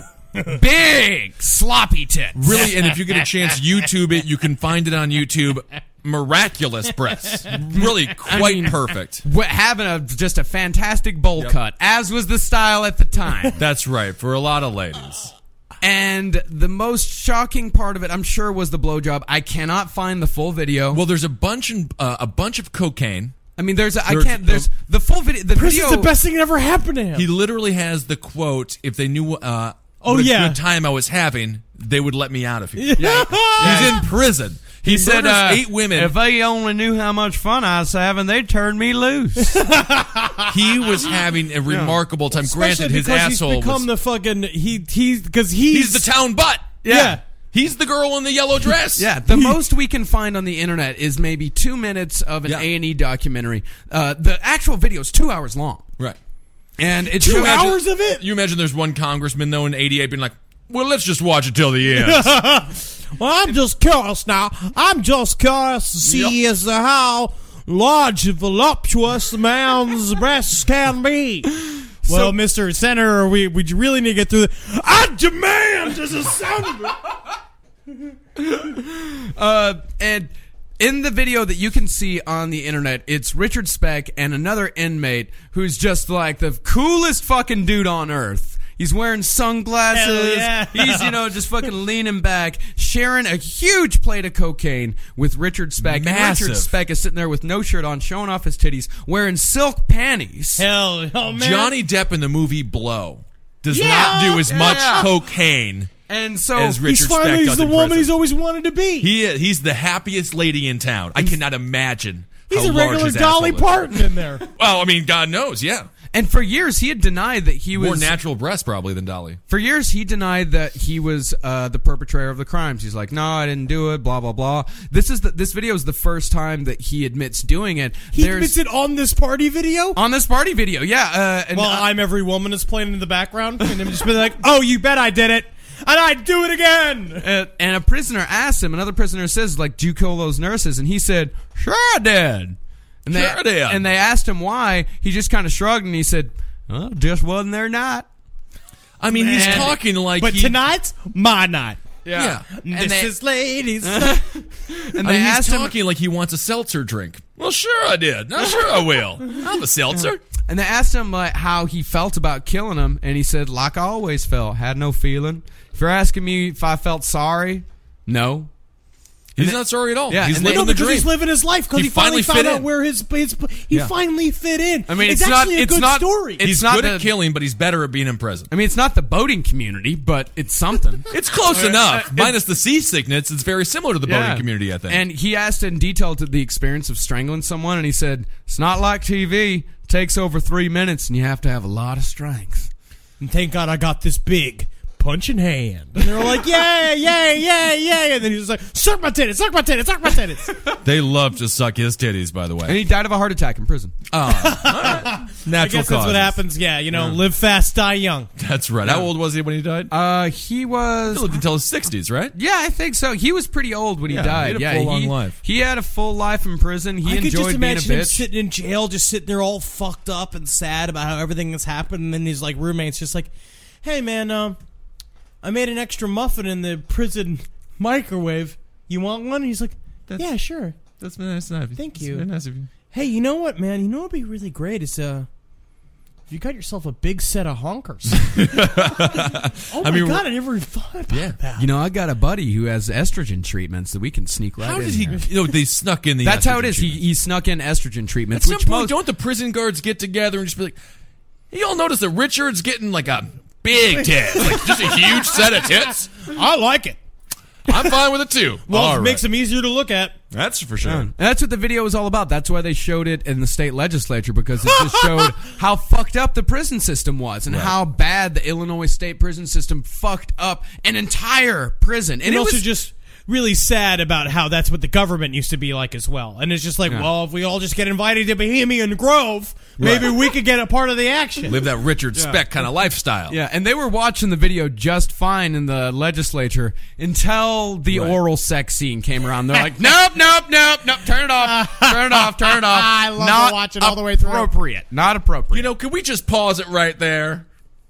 S5: big sloppy tits.
S4: Really, and if you get a chance, YouTube it. You can find it on YouTube. Miraculous breasts. Really quite
S5: mean-
S4: perfect.
S5: Wh- having a just a fantastic bowl
S4: Yep.
S5: cut, as was the style at the time.
S4: That's right, for a lot of ladies.
S5: And the most shocking part of it, I'm sure, was the blowjob. I cannot find the full video.
S4: Well, there's a bunch in, uh, a bunch of cocaine.
S5: I mean, there's a, I
S4: there's-
S5: can't. There's the full video. The
S3: Prison's
S5: video.
S3: the best thing that ever happened to him.
S4: He literally has the quote, if they knew uh,
S3: Oh,
S4: what a
S3: yeah.
S4: good time I was having, they would let me out of here.
S3: yeah.
S4: He's in prison. He, said
S5: uh,
S4: eight women.
S5: If they only knew how much fun I was having, they'd turn me loose.
S4: He was having a remarkable time. Granted,
S3: Especially
S4: his
S3: because
S4: asshole
S3: he's become
S4: was...
S3: the fucking he he's because he's,
S4: He's the town butt.
S3: yeah.
S4: He's the girl in the yellow dress.
S5: Yeah, the most we can find on the internet is maybe two minutes of an
S4: Yeah.
S5: A and E documentary. Uh, the actual video is two hours long,
S4: Right.
S5: and it's
S3: Two
S5: shows-
S3: hours of it.
S4: You imagine there's one congressman, though, in eighty-eight being like, well, let's just watch it till the end.
S3: Well, I'm just curious now. I'm just curious to see as to how large and voluptuous a man's breasts can be. Well, Mister Senator, we we really need to get through the. I demand as a senator.
S5: Uh, and in the video that you can see on the internet, it's Richard Speck and another inmate who's just like the coolest fucking dude on earth. He's wearing sunglasses.
S3: Hell yeah.
S5: He's, you know, just fucking leaning back, sharing a huge plate of cocaine with Richard Speck. And
S4: Massive.
S5: Richard Speck is sitting there with no shirt on, showing off his titties, wearing silk panties.
S3: Hell, oh man.
S4: Johnny Depp in the movie Blow does
S3: Yeah.
S4: not do as much
S5: Yeah.
S4: cocaine
S5: And so
S4: as Richard
S3: He's finally
S4: Speck
S3: he's
S4: does
S3: the
S4: in
S3: woman
S4: prison.
S3: he's always wanted to be.
S4: He is, he's the happiest lady in town. I cannot imagine
S3: He's
S4: how
S3: a
S4: large
S3: regular
S4: his
S3: Dolly
S4: asshole is.
S3: Parton in there.
S4: Well, I mean, God knows, yeah.
S5: And for years, he had denied that he was
S4: More natural breasts probably than Dolly.
S5: For years, he denied that he was uh, the perpetrator of the crimes. He's like, "No, I didn't do it." Blah blah blah. This is the, this video is the first time that he admits doing it.
S3: He
S5: There's-
S3: admits it on this party video?
S5: on this party video. Yeah. Uh, and
S3: Well,
S5: uh,
S3: I'm Every Woman is playing in the background, and him just be like, "Oh, you bet I did it, and I'd do it again."
S5: uh, and a prisoner asked him. Another prisoner says, "Like, do you kill those nurses?" And he said, "Sure, I did." And they,
S4: Sure I did.
S5: And they asked him why. He just kind of shrugged and he said, "Well, just wasn't their night."
S4: I mean, he's
S5: Man.
S4: talking like
S3: But
S4: he,
S3: tonight's my night.
S4: Yeah.
S5: And
S3: this
S5: they-
S3: is ladies.
S5: And
S4: I
S5: they
S4: mean, he's
S5: asked him.
S4: talking like he wants a seltzer drink. Well, sure I did. No, sure I will. I'm a seltzer.
S5: And they asked him like how he felt about killing him, and he said, "Like I always felt, had no feeling. If you're asking me if I felt sorry, no."
S4: He's not sorry at all.
S5: Yeah,
S4: he's
S5: and
S4: living
S3: No,
S4: the
S3: because
S4: dream.
S3: he's living his life. Because
S4: He
S3: he, finally,
S4: finally fit
S3: found out
S4: in.
S3: where his, his he
S4: Yeah.
S3: finally fit in.
S5: I mean,
S3: it's,
S5: it's not-
S3: actually a
S5: it's
S3: good
S5: not-
S3: story.
S5: it's
S4: He's
S5: not
S4: good
S5: the-
S4: at killing, but he's better at being in prison.
S5: I mean, it's not the boating community, but it's something.
S4: It's close enough.
S5: uh,
S4: Minus the seasickness, it's very similar to the boating
S5: Yeah.
S4: community, I think.
S5: And he asked in detail to the experience of strangling someone, and he said, "It's not like T V. It takes over three minutes, and you have to have a lot of strength."
S3: And thank God I got this big punching hand. And they were like, yay, yay, yay, yay. And then he was like, suck my titties, suck my titties, suck my titties.
S4: they love to suck his titties, by the
S5: And
S4: way.
S5: he died of a heart attack in prison.
S3: I
S4: Natural
S3: guess that's
S4: causes.
S3: what happens. Yeah, you know, live fast, die young.
S4: That's right. How old was he when he died?
S5: Uh, he was.
S4: he lived until his sixties, right?
S5: Yeah, I think so. He was pretty old when he
S4: Yeah, he
S5: died.
S4: had a
S5: yeah,
S4: full, long
S5: he,
S4: life.
S5: he had a full life in prison. He
S3: I could
S5: enjoyed
S3: just
S5: being a
S3: imagine him
S5: bitch.
S3: sitting in jail, just sitting there all fucked up and sad about how everything has happened. And then his like roommate's just like, hey man, um, I made an extra muffin in the prison microwave. You want one? And he's like, yeah, sure.
S4: That's nice of you.
S3: Thank
S4: That's
S3: you.
S4: very nice of you.
S3: Hey, you know what, man? You know what'd be really great is uh, if you got yourself a big set of honkers. oh my
S4: mean,
S3: god, I never thought about
S4: Yeah.
S3: that.
S5: You know, I got a buddy who has estrogen treatments that we can sneak right
S4: How
S5: in
S4: did he?
S5: here.
S4: You know, they snuck in the.
S5: That's how it
S4: estrogen
S5: is. He,
S4: treatment.
S5: he snuck in estrogen
S4: At
S5: treatments,
S4: some
S5: which
S4: point,
S5: most
S4: don't the prison guards get together and just be like, "You all notice that Richard's getting like a big tit, like just a huge set of tits."
S3: I like it.
S4: I'm fine with it too.
S3: Well,
S4: All
S3: it
S4: right.
S3: makes them easier to look at.
S4: That's for sure.
S5: And that's what the video was all about. That's why they showed it in the state legislature, because it just showed how fucked up the prison system was and
S4: Right.
S5: how bad the Illinois state prison system fucked up an entire prison. And,
S3: And
S5: it
S3: also
S5: was
S3: just really sad about how that's what the government used to be like as well. And it's just like,
S5: Yeah.
S3: well, if we all just get invited to Bohemian Grove, maybe we could get a part of the action.
S4: Live that Richard Speck kind of lifestyle.
S5: yeah, and they were watching the video just fine in the legislature until the
S4: Right.
S5: oral sex scene came around. They're like, nope, nope, nope, nope, turn it off, turn it off, turn it off.
S3: I love to
S5: Not
S3: watch it all the way through.
S5: Appropriate, not appropriate.
S4: You know, can we just pause it right there?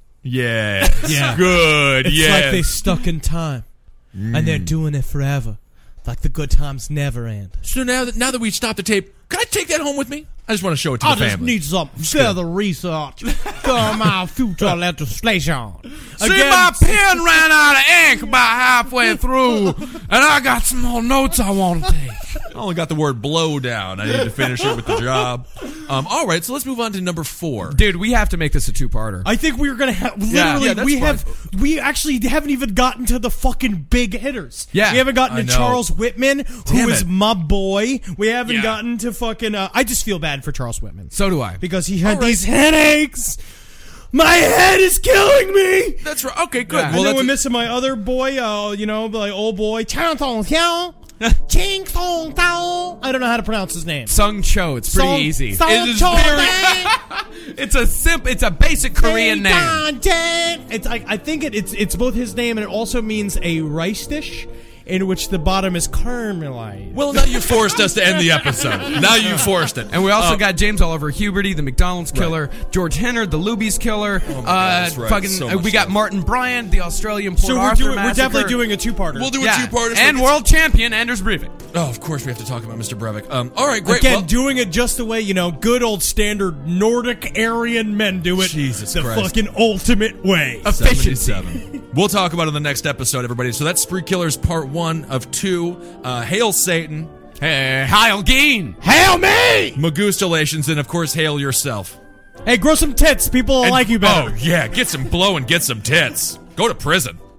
S4: Yeah.
S3: Yeah.
S4: Good.
S3: It's
S4: yeah.
S3: like they stuck in time, and they're doing it forever. Like the good times never end.
S4: So now that now that we stopped the tape, can I take that home with me? I just want to show it to
S3: I
S4: the
S3: just
S4: family.
S3: need some further research for my future legislation.
S5: See, my pen ran out of ink about halfway through, and I got some more notes I want to take.
S4: I only got the word blow down. I need to finish it with the job. Um, all right, so let's move on to number four.
S5: Dude, we have to make this a two-parter.
S3: I think we're gonna have literally.
S4: yeah, that's
S3: we
S4: fine.
S3: have we actually haven't even gotten to the fucking big hitters.
S5: Yeah,
S3: we haven't gotten
S4: I
S3: to
S4: know.
S3: Charles Whitman,
S4: Damn
S3: who is
S4: it.
S3: my boy. We haven't
S4: Yeah.
S3: gotten to fucking. Uh, I just feel bad for Charles Whitman
S5: So do I.
S3: because he had
S4: All right.
S3: these headaches. My head is killing me.
S4: That's right. Okay, good.
S5: Yeah.
S3: And
S4: Well,
S3: then
S4: that's
S3: we're missing my other boy, uh, you know, like old boy, Chang Tong Xiao. Ching Tong Tao. I don't know how to pronounce his name.
S5: Sung Cho. It's pretty
S3: Song-
S5: easy.
S3: Song
S5: It is
S3: Cho
S5: very-
S3: Dang.
S5: it's a simp. It's a basic Korean name.
S3: Dang, dang. It's I, I think it, it's it's both his name and it also means a rice dish in which the bottom is caramelized.
S4: well, now you forced us to end the episode. Now you forced it.
S5: And we also
S4: Um,
S5: got James Oliver Huberty, the McDonald's killer, George Henner, the Luby's killer. uh,
S4: that's right.
S5: Fucking,
S4: So
S5: uh,
S4: much
S5: we got
S4: stuff.
S5: Martin Bryant, the Australian Port
S3: So we're
S5: Arthur
S3: doing we're
S5: massacre.
S3: definitely doing a two-parter.
S4: We'll do a
S5: yeah.
S4: two-parter.
S5: And world champion Anders Breivik.
S4: Oh, of course we have to talk about Mister Breivik. Um, all right, great.
S3: Again,
S4: Well,
S3: doing it just the way, you know, good old standard Nordic Aryan men do it.
S4: Jesus
S3: the
S4: Christ.
S3: fucking ultimate way.
S5: Efficiency.
S4: seventy-seven. We'll talk about it in the next episode, everybody. So that's Spree Killers Part One of Two. Uh, hail Satan,
S5: Hey, Heil Geen.
S3: Hail me!
S4: Magustalations, and of course, hail yourself.
S3: Hey, grow some tits. People will
S4: And-
S3: like you better.
S4: Oh yeah, get some blow and get some tits. Go to prison.